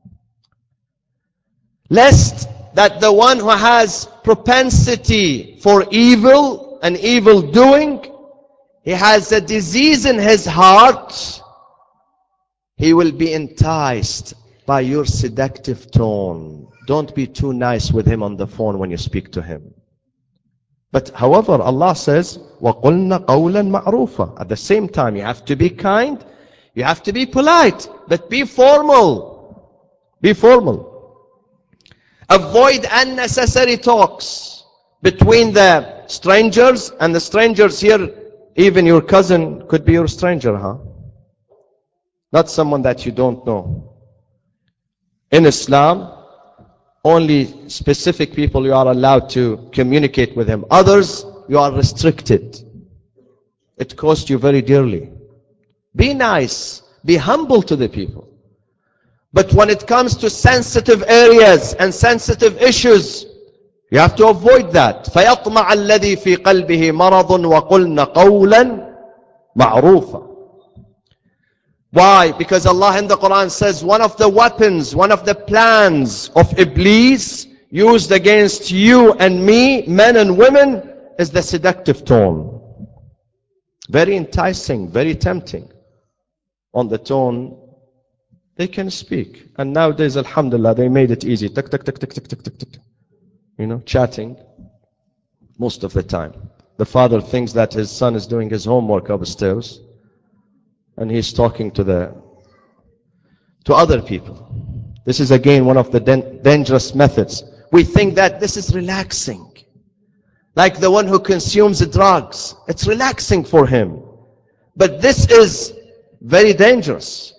Lest that the one who has propensity for evil and evil doing, he has a disease in his heart, he will be enticed by your seductive tone. Don't be too nice with him on the phone when you speak to him. But however, Allah says, وَقُلْنَا قَوْلًا مَعْرُوفًا. At the same time, you have to be kind, you have to be polite, but be formal. Be formal. Avoid unnecessary talks between the strangers, and the strangers here, even your cousin could be your stranger, huh? Not someone that you don't know. In Islam, only specific people you are allowed to communicate with him. Others, you are restricted. It costs you very dearly. Be nice. Be humble to the people. But when it comes to sensitive areas and sensitive issues, you have to avoid that. فَيَطْمَعَ الَّذِي فِي قَلْبِهِ مَرَضٌ وَقُلْنَ قَوْلًا مَعْرُوفًا. Why? Because Allah in the Quran says one of the weapons, one of the plans of Iblis used against you and me, men and women, is the seductive tone. Very enticing, very tempting. On the tone, they can speak. And nowadays, alhamdulillah, they made it easy. Tick, tick, tick, tick, tick, tick, tick, tick. You know, chatting most of the time. The father thinks that his son is doing his homework upstairs, and he's talking to other people. This is again one of the dangerous methods. We think that this is relaxing. Like the one who consumes drugs. It's relaxing for him. But this is very dangerous.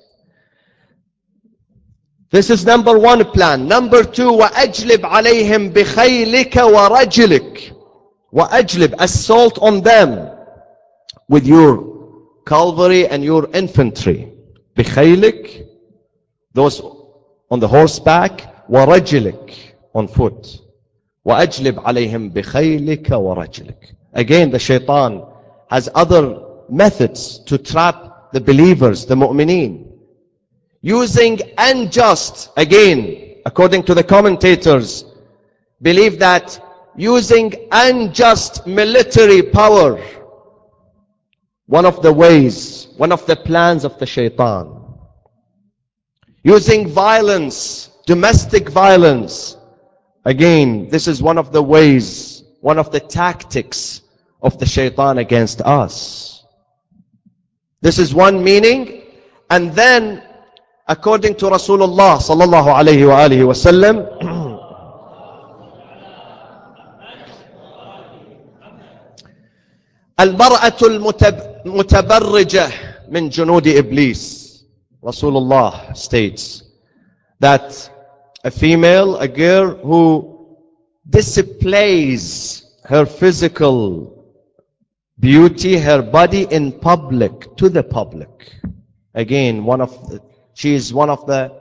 This is number one plan. Number two, وَأَجْلِبْ عَلَيْهِمْ بِخَيْلِكَ وَرَجْلِكَ. وَأَجْلِبْ, assault on them with your cavalry and your infantry. بِخَيْلِكَ, those on the horseback. وَرَجْلِكَ, on foot. وَأَجْلِبْ عَلَيْهِمْ بِخَيْلِكَ وَرَجْلِكَ. Again, the shaitan has other methods to trap the believers, the mu'mineen. Using unjust, again, according to the commentators, believe that using unjust military power, one of the ways, one of the plans of the shaitan. Using violence, domestic violence, again, this is one of the ways, one of the tactics of the shaitan against us. This is one meaning. And then, according to Rasulullah sallallahu alayhi wa alihi wa sallam, المرأة المتبرجة من جنود إبليس. Rasulullah states that a female, a girl who displays her physical beauty, her body in public, to the public. Again, she is one of the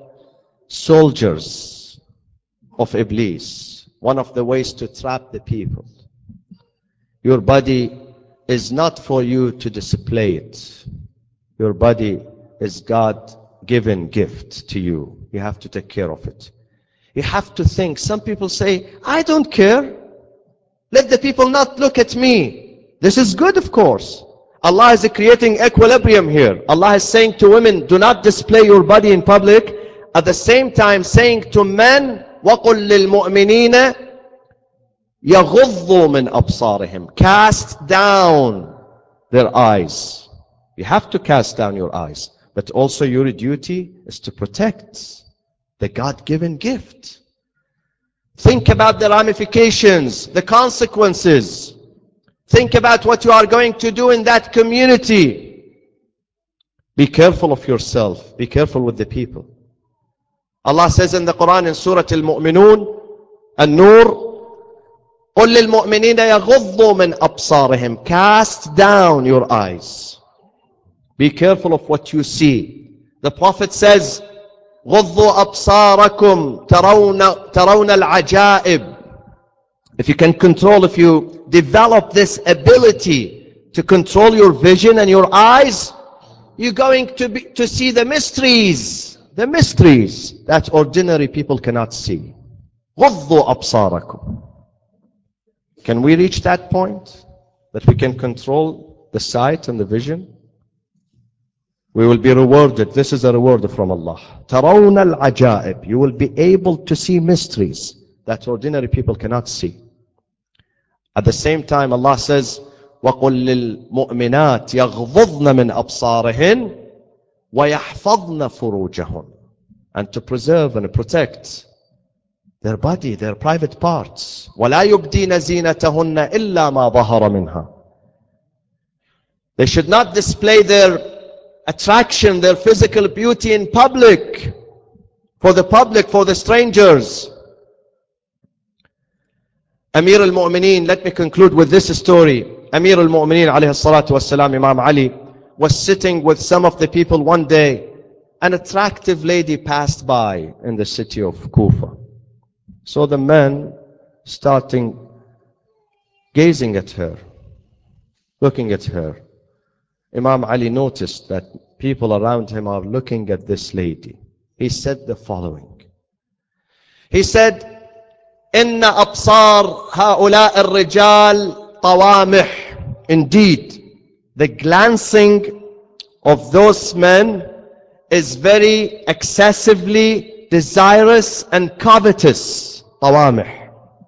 soldiers of Iblis. One of the ways to trap the people. Your body is not for you to display it. Your body is God-given gift to you. You have to take care of it. You have to think. Some people say, I don't care. Let the people not look at me. This is good, of course. Allah is creating equilibrium here. Allah is saying to women, do not display your body in public. At the same time saying to men, وَقُلْ لِلْمُؤْمِنِينَ يَغُضُّوا مِنْ أَبْصَارِهِمْ. Cast down their eyes. You have to cast down your eyes. But also your duty is to protect the God-given gift. Think about the ramifications, the consequences. Think about what you are going to do in that community. Be careful of yourself. Be careful with the people. Allah says in the Quran in Surah Al-Mu'minun, An-Nur, قُلْ لِلْمُؤْمِنِينَ يَغُضُّوا مِنْ أَبْصَارِهِمْ. Cast down your eyes. Be careful of what you see. The Prophet says, غُضُّوا أَبْصَارَكُمْ تَرَوْنَ الْعَجَائِبِ. If you can control, if you develop this ability to control your vision and your eyes, you're going to see the mysteries that ordinary people cannot see. غُضُّوا أَبْصَارَكُمْ. Can we reach that point that we can control the sight and the vision? We will be rewarded. This is a reward from Allah. تَرَوْنَ الْعَجَائِبِ. You will be able to see mysteries that ordinary people cannot see. At the same time, Allah says, وَقُلْ لِلْمُؤْمِنَاتِ يَغْضُضْنَ مِنْ أَبْصَارِهِنْ وَيَحْفَظْنَ فُرُوجَهُنْ. And to preserve and protect their body, their private parts. وَلَا يُبْدِينَ زِينَتَهُنَّ إِلَّا مَا ظَهَرَ مِنْهَا. They should not display their attraction, their physical beauty in public, for the strangers. Amir al-Mu'mineen, let me conclude with this story. Amir al-Mu'mineen alayhi salatu wassalam, Imam Ali, was sitting with some of the people one day. An attractive lady passed by in the city of Kufa. So the men starting gazing at her, looking at her. Imam Ali noticed that people around him are looking at this lady. He said the following. He said, إِنَّ أَبْصَارَ هَؤُلَاءِ الرِّجَالِ طَوَامِحِ. Indeed, the glancing of those men is very excessively desirous and covetous. طَوَامِحِ.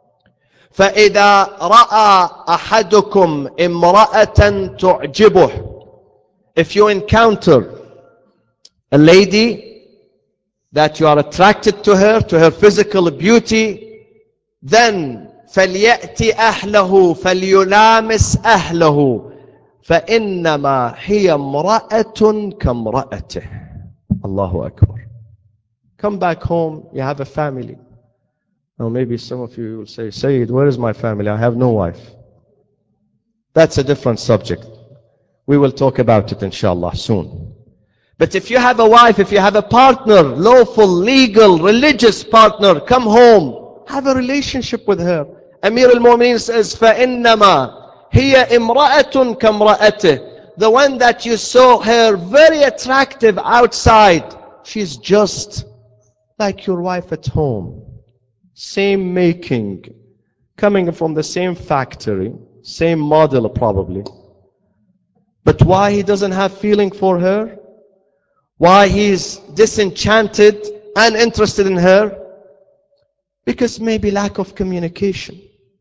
فَإِذَا رَأَى أَحَدُكُمْ إِمْرَأَةً تُعْجِبُهُ. If you encounter a lady that you are attracted to her physical beauty, then فَلْيَأْتِ أَهْلَهُ فَلْيُلَامِسْ أَهْلَهُ فَإِنَّمَا هِيَ امْرَأَةٌ كَامْرَأَتِهِ. Allahu Akbar. Come back home, you have a family. Now maybe some of you will say, Sayyid, where is my family? I have no wife. That's a different subject. We will talk about it inshallah soon. But if you have a wife, if you have a partner, lawful, legal, religious partner, come home, have a relationship with her. Amir al-Mu'mineen says, فَإِنَّمَا هِيَ إِمْرَأَةٌ كَامْرَأَتِهِ. The one that you saw her very attractive outside, she's just like your wife at home. Same making, coming from the same factory, same model probably. But why he doesn't have feeling for her? Why he's disenchanted and interested in her? Because maybe lack of communication.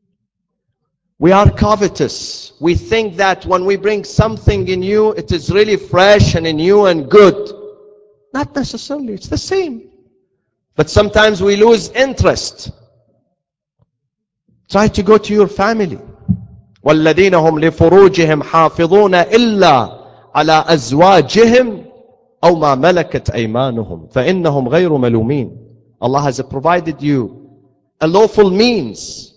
We are covetous. We think that when we bring something in you, it is really fresh and new and good. Not necessarily, it's the same. But sometimes we lose interest. Try to go to your family. وَالَّذِينَ هُمْ لِفُرُوجِهِمْ حَافِظُونَ إِلَّا عَلَىٰ أَزْوَاجِهِمْ أَوْ مَا مَلَكَتْ أَيْمَانُهُمْ فَإِنَّهُمْ غَيْرُ مَلُومِينَ. Allah has provided you a lawful means.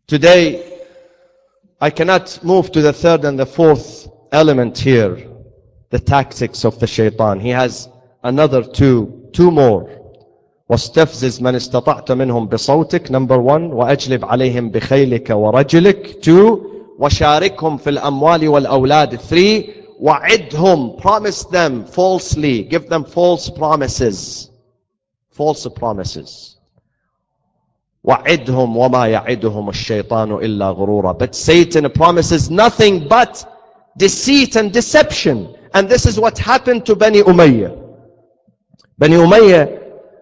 Today, I cannot move to the third and the fourth element here. the tactics of the shaitan. He has another two more. واستفزز من استطعت منهم بصوتك. Number 1. وأجلب عليهم بخيلك ورجلك. 2. وشاركهم في الأموال والأولاد. 3. وعدهم, promise them falsely, give them false promises. False promises. وعدهم وما يعدهم الشيطان إلا غرورا. But Satan promises nothing but deceit and deception. And this is what happened to Bani Umayyah. Bani Umayyah,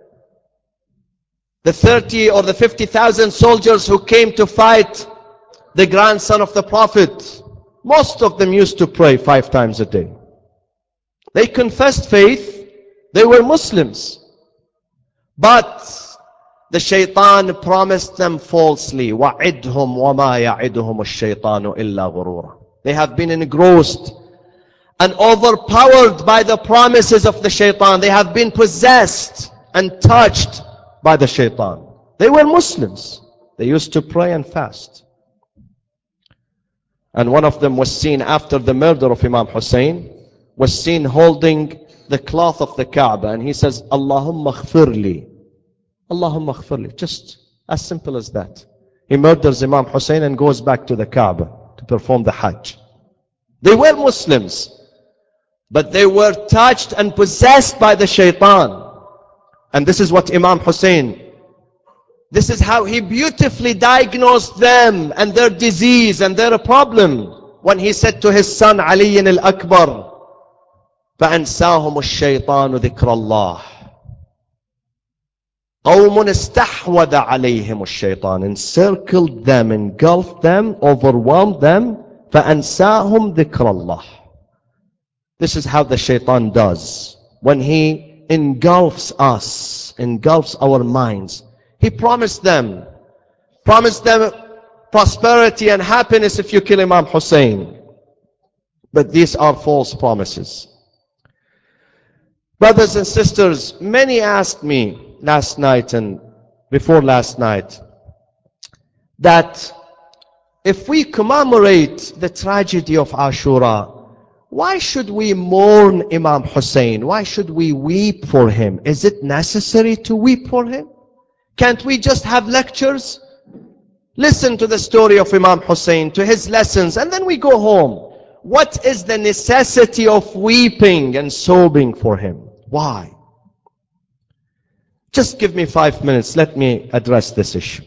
the 30 or the 50,000 soldiers who came to fight the grandson of the Prophet, most of them used to pray 5 times a day. They confessed faith. They were Muslims. But the shaitan promised them falsely. وَعِدْهُمْ وَمَا يَعِدُهُمُ الشَّيْطَانُ إِلَّا غُرُورًا. They have been engrossed and overpowered by the promises of the shaitan. They have been possessed and touched by the shaitan. They were Muslims. They used to pray and fast. And one of them was seen after the murder of Imam Hussein, was seen holding the cloth of the Kaaba, and he says, Allahumma khfirli. Allahumma khfirli. Just as simple as that. He murders Imam Hussein and goes back to the Kaaba to perform the Hajj. They were Muslims, but they were touched and possessed by the shaitan. And this is what Imam Hussein, this is how he beautifully diagnosed them and their disease and their problem when he said to his son Ali al-Akbar, فَأَنْسَاهُمُ الشَّيْطَانُ ذِكْرَ اللَّهِ قَوْمٌ اسْتَحْوَذَ عَلَيْهِمُ الشَّيْطَانُ, encircled them, engulfed them, overwhelmed them. فَأَنْسَاهُمْ ذِكْرَ اللَّهِ. This is how the shaitan does. When he engulfs us, engulfs our minds, he promised them prosperity and happiness if you kill Imam Hussein. But these are false promises. Brothers and sisters, many asked me last night and before last night that if we commemorate the tragedy of Ashura, why should we mourn Imam Hussein? Why should we weep for him? Is it necessary to weep for him? Can't we just have lectures? Listen to the story of Imam Hussein, to his lessons, and then we go home. What is the necessity of weeping and sobbing for him? Why? Just give me 5 minutes. Let me address this issue.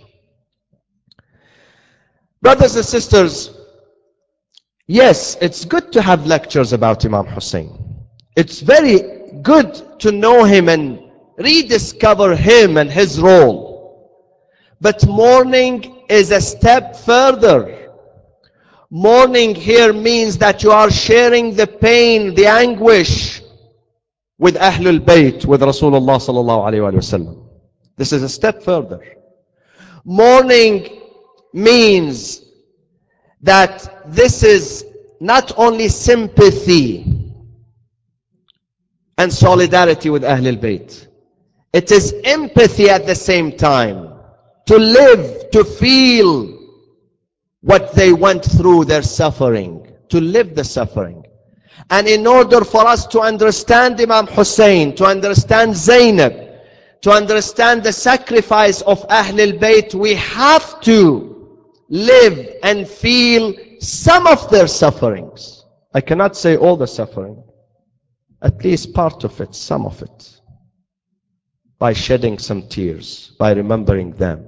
Brothers and sisters, yes, it's good to have lectures about Imam Hussein. It's very good to know him and rediscover him and his role. But mourning is a step further. Mourning here means that you are sharing the pain, the anguish with Ahlul Bayt, with Rasulullah sallallahu alayhi wa sallam. This is a step further. Mourning means that this is not only sympathy and solidarity with Ahlul Bayt. It is empathy at the same time. To live, to feel what they went through, their suffering. To live the suffering. And in order for us to understand Imam Hussein, to understand Zainab, to understand the sacrifice of Ahlul Bayt, we have to live and feel some of their sufferings. I cannot say all the suffering. At least part of it, some of it. By shedding some tears, by remembering them,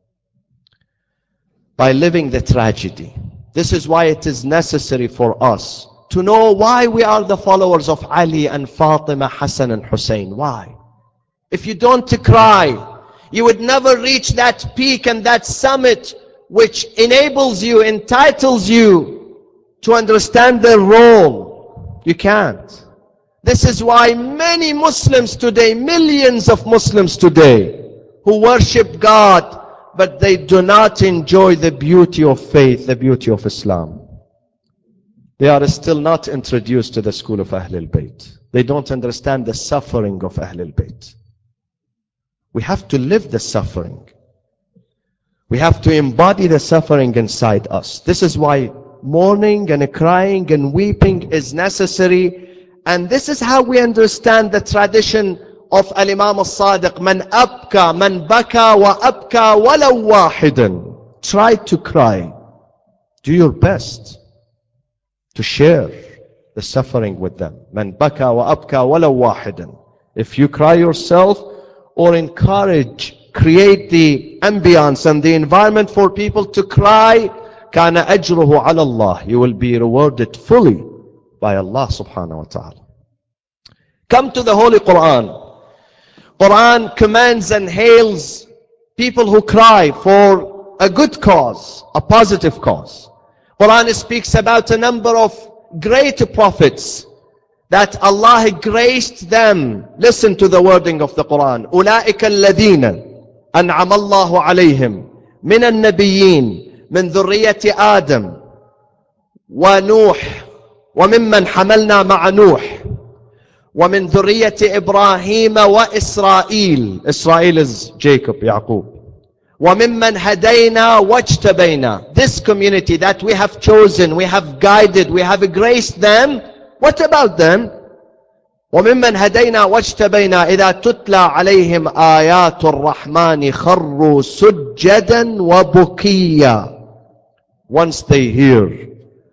by living the tragedy. This is why it is necessary for us to know why we are the followers of Ali and Fatima, Hassan and Hussein. Why? If you don't cry, you would never reach that peak and that summit which enables you, entitles you to understand their role. You can't. This is why many Muslims today, millions of Muslims today, who worship God, but they do not enjoy the beauty of faith, the beauty of Islam. They are still not introduced to the school of Ahlul Bayt. They don't understand the suffering of Ahlul Bayt. We have to live the suffering. We have to embody the suffering inside us. This is why mourning and crying and weeping is necessary And this is how we understand the tradition of Al-Imam al-Sadiq. Man abka, man baka wa abka walaw wahidan. Try to cry. Do your best to share the suffering with them. Man baka wa abka walaw wahidan. If you cry yourself or encourage, create the ambience and the environment for people to cry, kana ajruhu ala Allah. You will be rewarded fully by Allah subhanahu wa ta'ala. Come to the Holy Quran. Quran commands and hails people who cry for a good cause, a positive cause. Quran speaks about a number of great prophets that Allah graced them. Listen to the wording of the Quran. أولئك الذين أنعم الله عليهم من النبيين من ذرية آدم ونوح وممن حملنا مع نوح ومن ذرية إبراهيم وإسرائيل. Israel is Jacob, Yaqub. وَمِمَّنْ هَدَيْنَا وَاجْتَبَيْنَا. This community that we have chosen, we have guided, we have graced them. What about them? وَمِمَّنْ هَدَيْنَا وَاجْتَبَيْنَا إِذَا تُتْلَى عَلَيْهِمْ آيَاتُ الرَّحْمَنِ خَرُّوا سُجَّدًا وَبُكِيًّا. Once they hear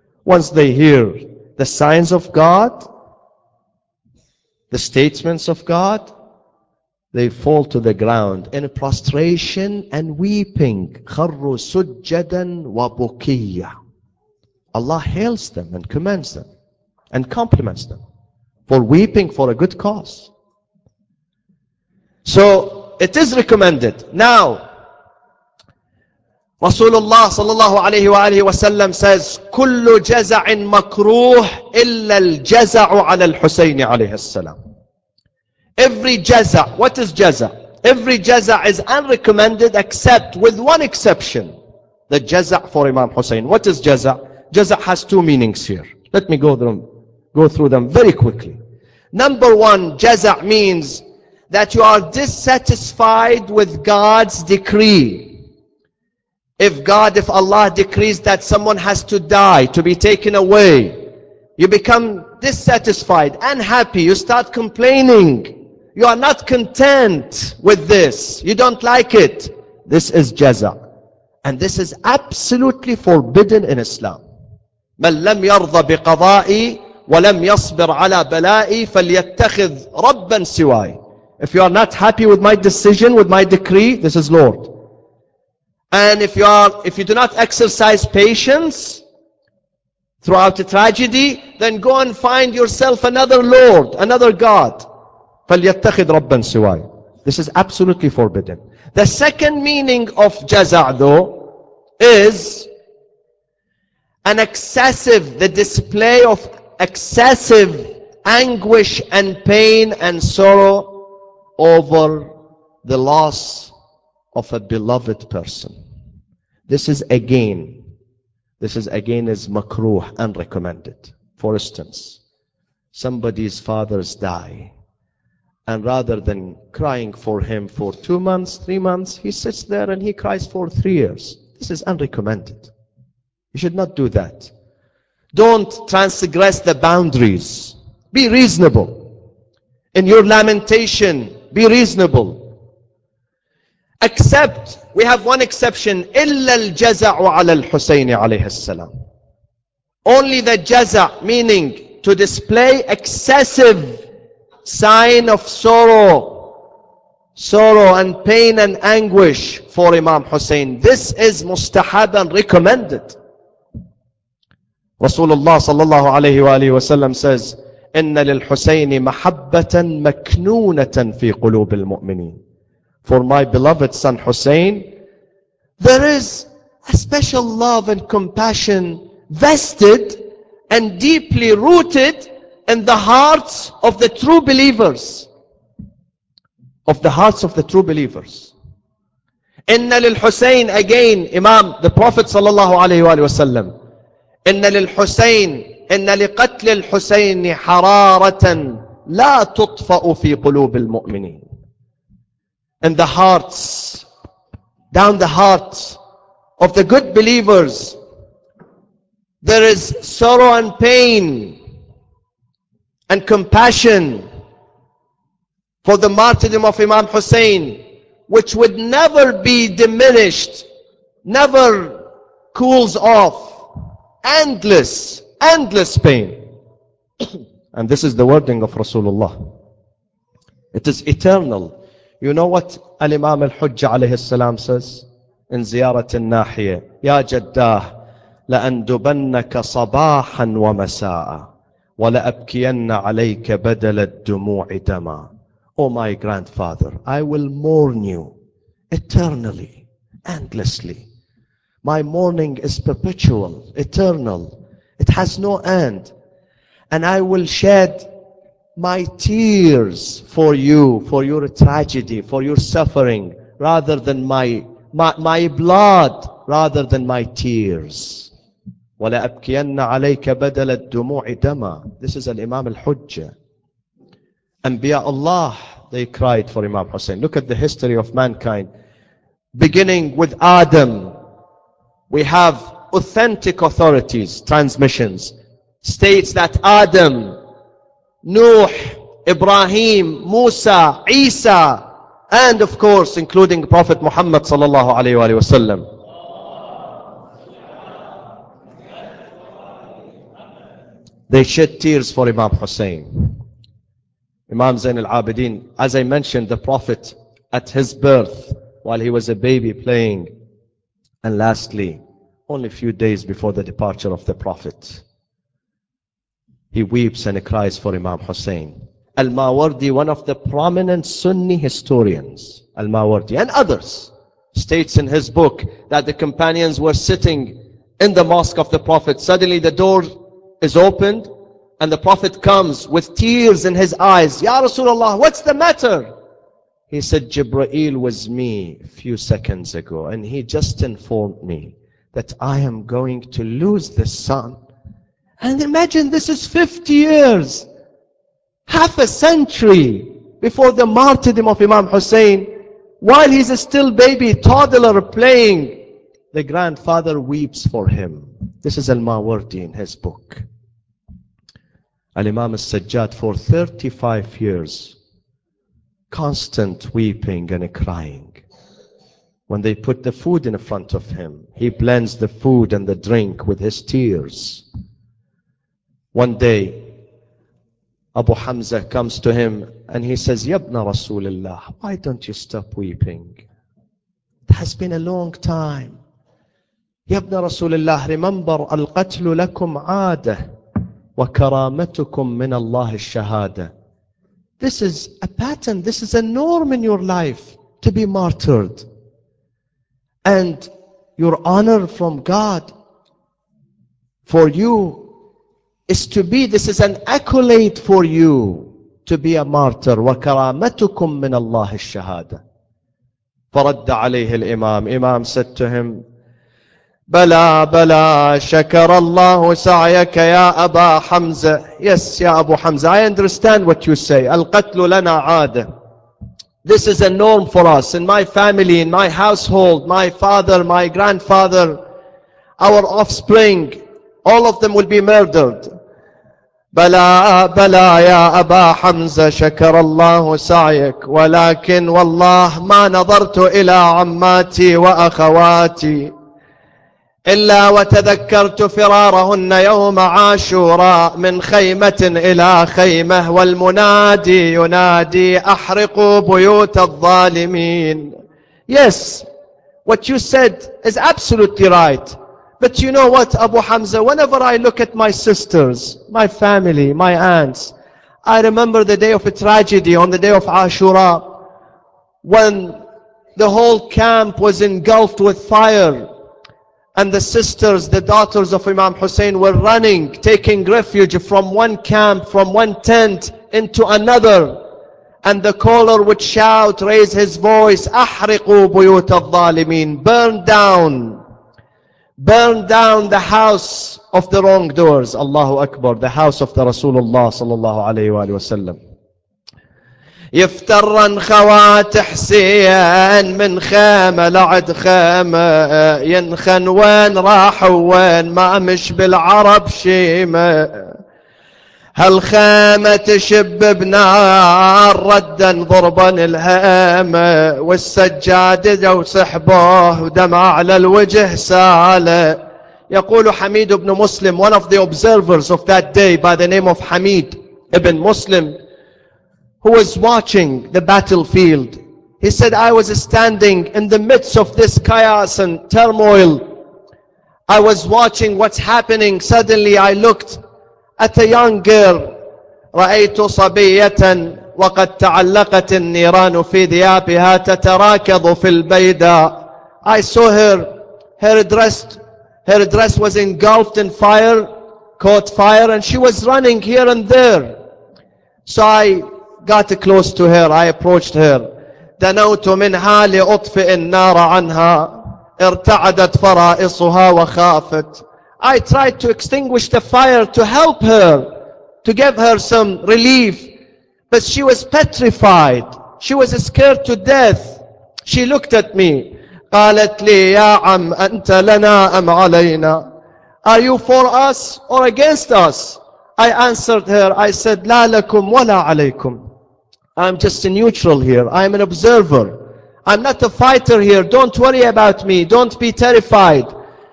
the signs of God, the statements of God, they fall to the ground in prostration and weeping. خَرُّوا سُجَّدًا وَبُكِيًّا. Allah hails them and commends them and compliments them for weeping for a good cause. So it is recommended. Now, Rasulullah sallallahu alayhi wa alihi wa sallam says, كُلُّ جَزَعٍ مَكْرُوهٍ إِلَّا الْجَزَعُ عَلَى الْحُسَيْنِ عَلَيْهِ السَّلَامِ. Every jaza', what is jaza'? Every jaza' is unrecommended except with one exception. The jaza' for Imam Hussein. What is jaza'? Jaza' has two meanings here. Let me go through them very quickly. Number one, jaza' means that you are dissatisfied with God's decree. If Allah decrees that someone has to die, to be taken away, you become dissatisfied, unhappy, you start complaining. You are not content with this. You don't like it. This is jaza'. And this is absolutely forbidden in Islam. مَنْ لَمْ يَرْضَ بِقَضَائِي وَلَمْ يَصْبِرْ عَلَى بَلَائِي فَلْيَتَّخِذْ رَبًّا سِوَاي. If you are not happy with my decision, with my decree, this is Lord. And if you do not exercise patience throughout a tragedy, then go and find yourself another Lord, another God. فَلْيَتَّخِذْ رَبًّا سِوَاي. This is absolutely forbidden. The second meaning of jaza' though is the display of excessive anguish and pain and sorrow over the loss of a beloved person. This is again is makruh, unrecommended. For instance, somebody's fathers die, and rather than crying for him for 2 months, 3 months, he sits there and he cries for 3 years. This is unrecommended. You should not do that. Don't transgress the boundaries. Be reasonable. In your lamentation, be reasonable. Except, we have one exception, إِلَّا الْجَزَعُ عَلَى الْحُسَيْنِ عَلَيْهِ السَّلَامِ. Only the jaza', meaning to display excessive sign of sorrow and pain and anguish for Imam Hussein. This is mustahab and recommended. Rasulullah sallallahu alayhi wa alihi wa sallam says, إِنَّ لِلْحُسَيْنِ مَحَبَّةً مَكْنُونَةً فِي قُلُوبِ الْمُؤْمِنِينَ. For my beloved son Hussein, there is a special love and compassion vested and deeply rooted in the hearts of the true believers. Inna lil Hussein, again, Imam, the Prophet sallallahu alayhi wa sallam, Inna lil Hussein, inna li qatl al Hussein hararatan la tutfa'u fi qulub al mu'minin. In the hearts, down the hearts of the good believers, there is sorrow and pain and compassion for the martyrdom of Imam Hussein, which would never be diminished, never cools off. Endless pain. And this is the wording of Rasulullah. It is eternal. You know what Al-Imam Al-Hujjah alayhi salam says in Ziyarat al-Nahiya? Ya Jaddah, لأندبنك صباحا ومساء ولأبكين عليك بدل الدموع دما. Oh my grandfather, I will mourn you eternally, endlessly. My mourning is perpetual, eternal. It has no end. And I will shed my tears for you, for your tragedy, for your suffering, rather than my blood, rather than my tears. وَلَأَبْكِيَنَّ عَلَيْكَ بَدَلَ الدُّمُوعِ دَمًا. This is Imam Al-Hujjah. Anbiya Allah, they cried for Imam Hussein. Look at the history of mankind. Beginning with Adam, we have authentic authorities, transmissions, states that Adam, Nuh, Ibrahim, Musa, Isa, and of course including Prophet Muhammad sallallahu alayhi wa sallam. They shed tears for Imam Hussein. Imam Zain al-Abidin, as I mentioned, the Prophet at his birth, while he was a baby playing. And lastly, only a few days before the departure of the Prophet, he weeps and he cries for Imam Hussein. Al-Mawardi, one of the prominent Sunni historians, Al-Mawardi and others, states in his book that the companions were sitting in the mosque of the Prophet. Suddenly the door is opened and the Prophet comes with tears in his eyes. Ya Rasulullah, what's the matter? He said, Jibreel was me a few seconds ago and he just informed me that I am going to lose the son. And imagine, this is 50 years, half a century before the martyrdom of Imam Hussein. While he's a still baby, toddler playing, the grandfather weeps for him. This is Al-Mawardi in his book. Al-Imam As-Sajjad for 35 years, constant weeping and crying. When they put the food in front of him, he blends the food and the drink with his tears. One day, Abu Hamza comes to him and he says, Yabna Rasulullah, why don't you stop weeping? It has been a long time. Yabna Rasulullah, remember, al-qatlu lakum aadah wa karamatukum min Allah al-shahada. This is a pattern, this is a norm in your life, to be martyred. And your honor from God for you is to be, this is an accolade for you to be a martyr. وَكَرَامَتُكُمْ مِنَ اللَّهِ الشَّهَادَةِ. فَرَدَّ عَلَيْهِ الْإِمام. Imam said to him, بَلَى بَلَى شَكَرَ اللَّهُ سَعْيَكَ يَا أَبَا حَمْزَةَ. Yes, Ya Abu Hamza, I understand what you say. الْقَتْلُ لَنَا عَادَةٌ. This is a norm for us, in my family, in my household, my father, my grandfather, our offspring, all of them will be murdered. بلى بلى يا أبا حمزة شكر الله سعيك ولكن والله ما نظرت إلى عماتي وأخواتي إلا وتذكرت فرارهن يوم عاشوراء من خيمة إلى خيمة والمنادي ينادي أحرقوا بيوت الظالمين. Yes, what you said is absolutely right. But you know what, Abu Hamza, whenever I look at my sisters, my family, my aunts, I remember the day of a tragedy on the day of Ashura, when the whole camp was engulfed with fire, and the sisters, the daughters of Imam Hussein, were running, taking refuge from one camp, from one tent into another. And the caller would shout, raise his voice, أحرقوا بيوت الظالمين, burn down the house of the wrongdoers. Allahu Akbar, the house of the Rasulullah sallallahu alayhi wa sallam. يفترن خوات حسين من خيمة لعد خيمة ينخن وين راحوا وين ما مش بالعرب شيمة هالخيمة تشب بنار ردا ضربا الهامة، والسجاد جو سحبه ودمع على الوجه ساله. يقول حميد بن مسلم, one of the observers of that day by the name of Hamid ibn Muslim, who was watching the battlefield. He said, I was standing in the midst of this chaos and turmoil. I was watching what's happening. Suddenly I looked at a young girl. رأيت صبية وقد تعلقت النيران في ثيابها تتراكض في البيداء. I saw her dress was engulfed in fire, caught fire, and she was running here and there. So I got close to her, I approached her. دنوت منها لأطفئ النار عنها ارتعدت فرائصها وخافت. I tried to extinguish the fire to help her, to give her some relief, but she was petrified. She was scared to death. She looked at me. قالت لي يا عم أنت لنا أم علينا? Are you for us or against us? I answered her, I said, لا لكم ولا عليكم. I'm just a neutral here. I'm an observer. I'm not a fighter here. Don't worry about me. Don't be terrified.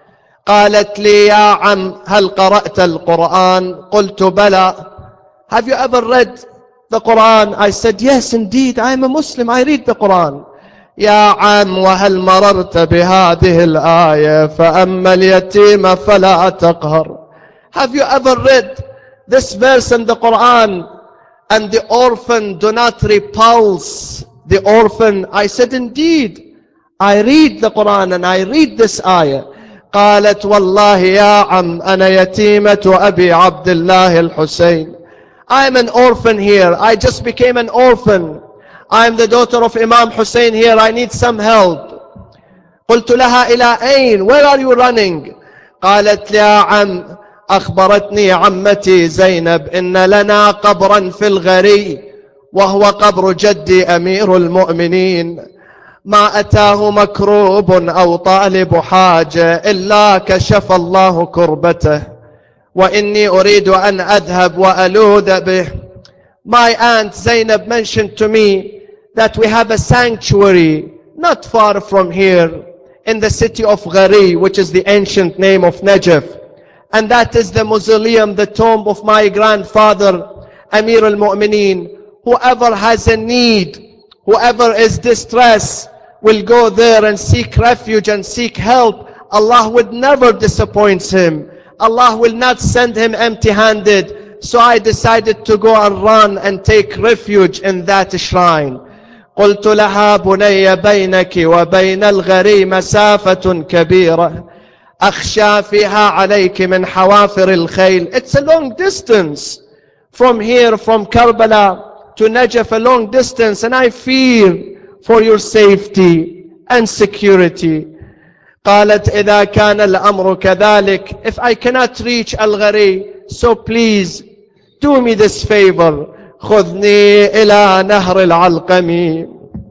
قالت لي يا عم هل قرأت القرآن؟ قلت بلى. Have you ever read the Quran? I said, yes, indeed. I am a Muslim. I read the Quran. يا عم وهل مررت بهذه الآية فأما اليتيم فلا تقهر? Have you ever read this verse in the Quran? And the orphan do not repulse the orphan. I said, indeed, I read the Quran and I read this ayah. قالت والله يا عم أنا يتيمة أبي عبد الله الحسين. I am an orphan here. I just became an orphan. I am the daughter of Imam Hussein here. I need some help. قلت لها إلى أين? Where are you running? قالت يا عم أخبرتني عمتي زينب إن لنا قبرا في الغري وهو قبر جدي أمير المؤمنين ما أتاه مكروب أو طالب حاجة إلا كشف الله كربته وإني أريد أن أذهب وألوذ به. My aunt Zainab mentioned to me that we have a sanctuary not far from here in the city of Ghari, which is the ancient name of Najaf. And that is the mausoleum, the tomb of my grandfather, Amir al-Mu'mineen. Whoever has a need, whoever is distressed, will go there and seek refuge and seek help. Allah would never disappoint him. Allah will not send him empty-handed. So I decided to go and run and take refuge in that shrine. قلت لها بني بينك وبين الغري مسافة كبيرة أخشى فيها عليك من حوافر الخيل. It's a long distance from here, from Karbala to Najaf, a long distance, and I fear for your safety and security. قالت إذا كان الأمر كذلك, if I cannot reach Al-Ghari, so please do me this favor. خذني إلى نهر العلقمي.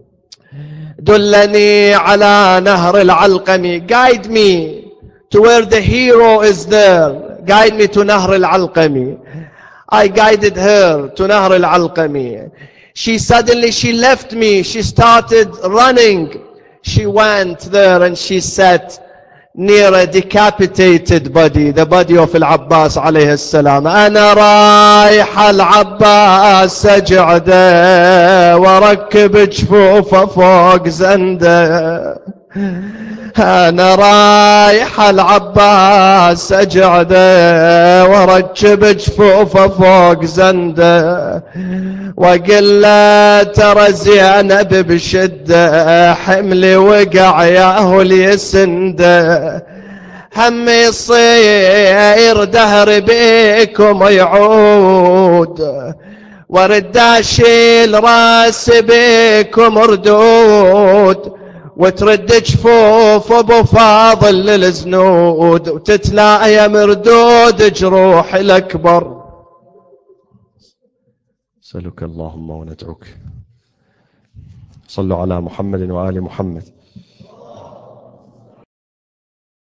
دلني على نهر العلقمي. Guide me to where the hero is there. Guide me to Nahr al-Alqami. I guided her to Nahr al-Alqami. She left me. She started running. She went there and she sat near a decapitated body, the body of Al-Abbas alayhi salam. أنا رايح العباس سجعده وركب جفوفه فوق زنده. أنا رايح العباس أجعده وركب جفوفه فوق زنده وقل له ترى زينب بشدة حملي وقع ياهو ليسنده هم يصير دهر بيكم يعود ورد اشيل راس بيكم ردود وترد جفوف ابو فاضل للزنود وتتلاقى يا مردود جروح الاكبر. سألك اللهم وندعوك. صلوا على محمد وآل محمد.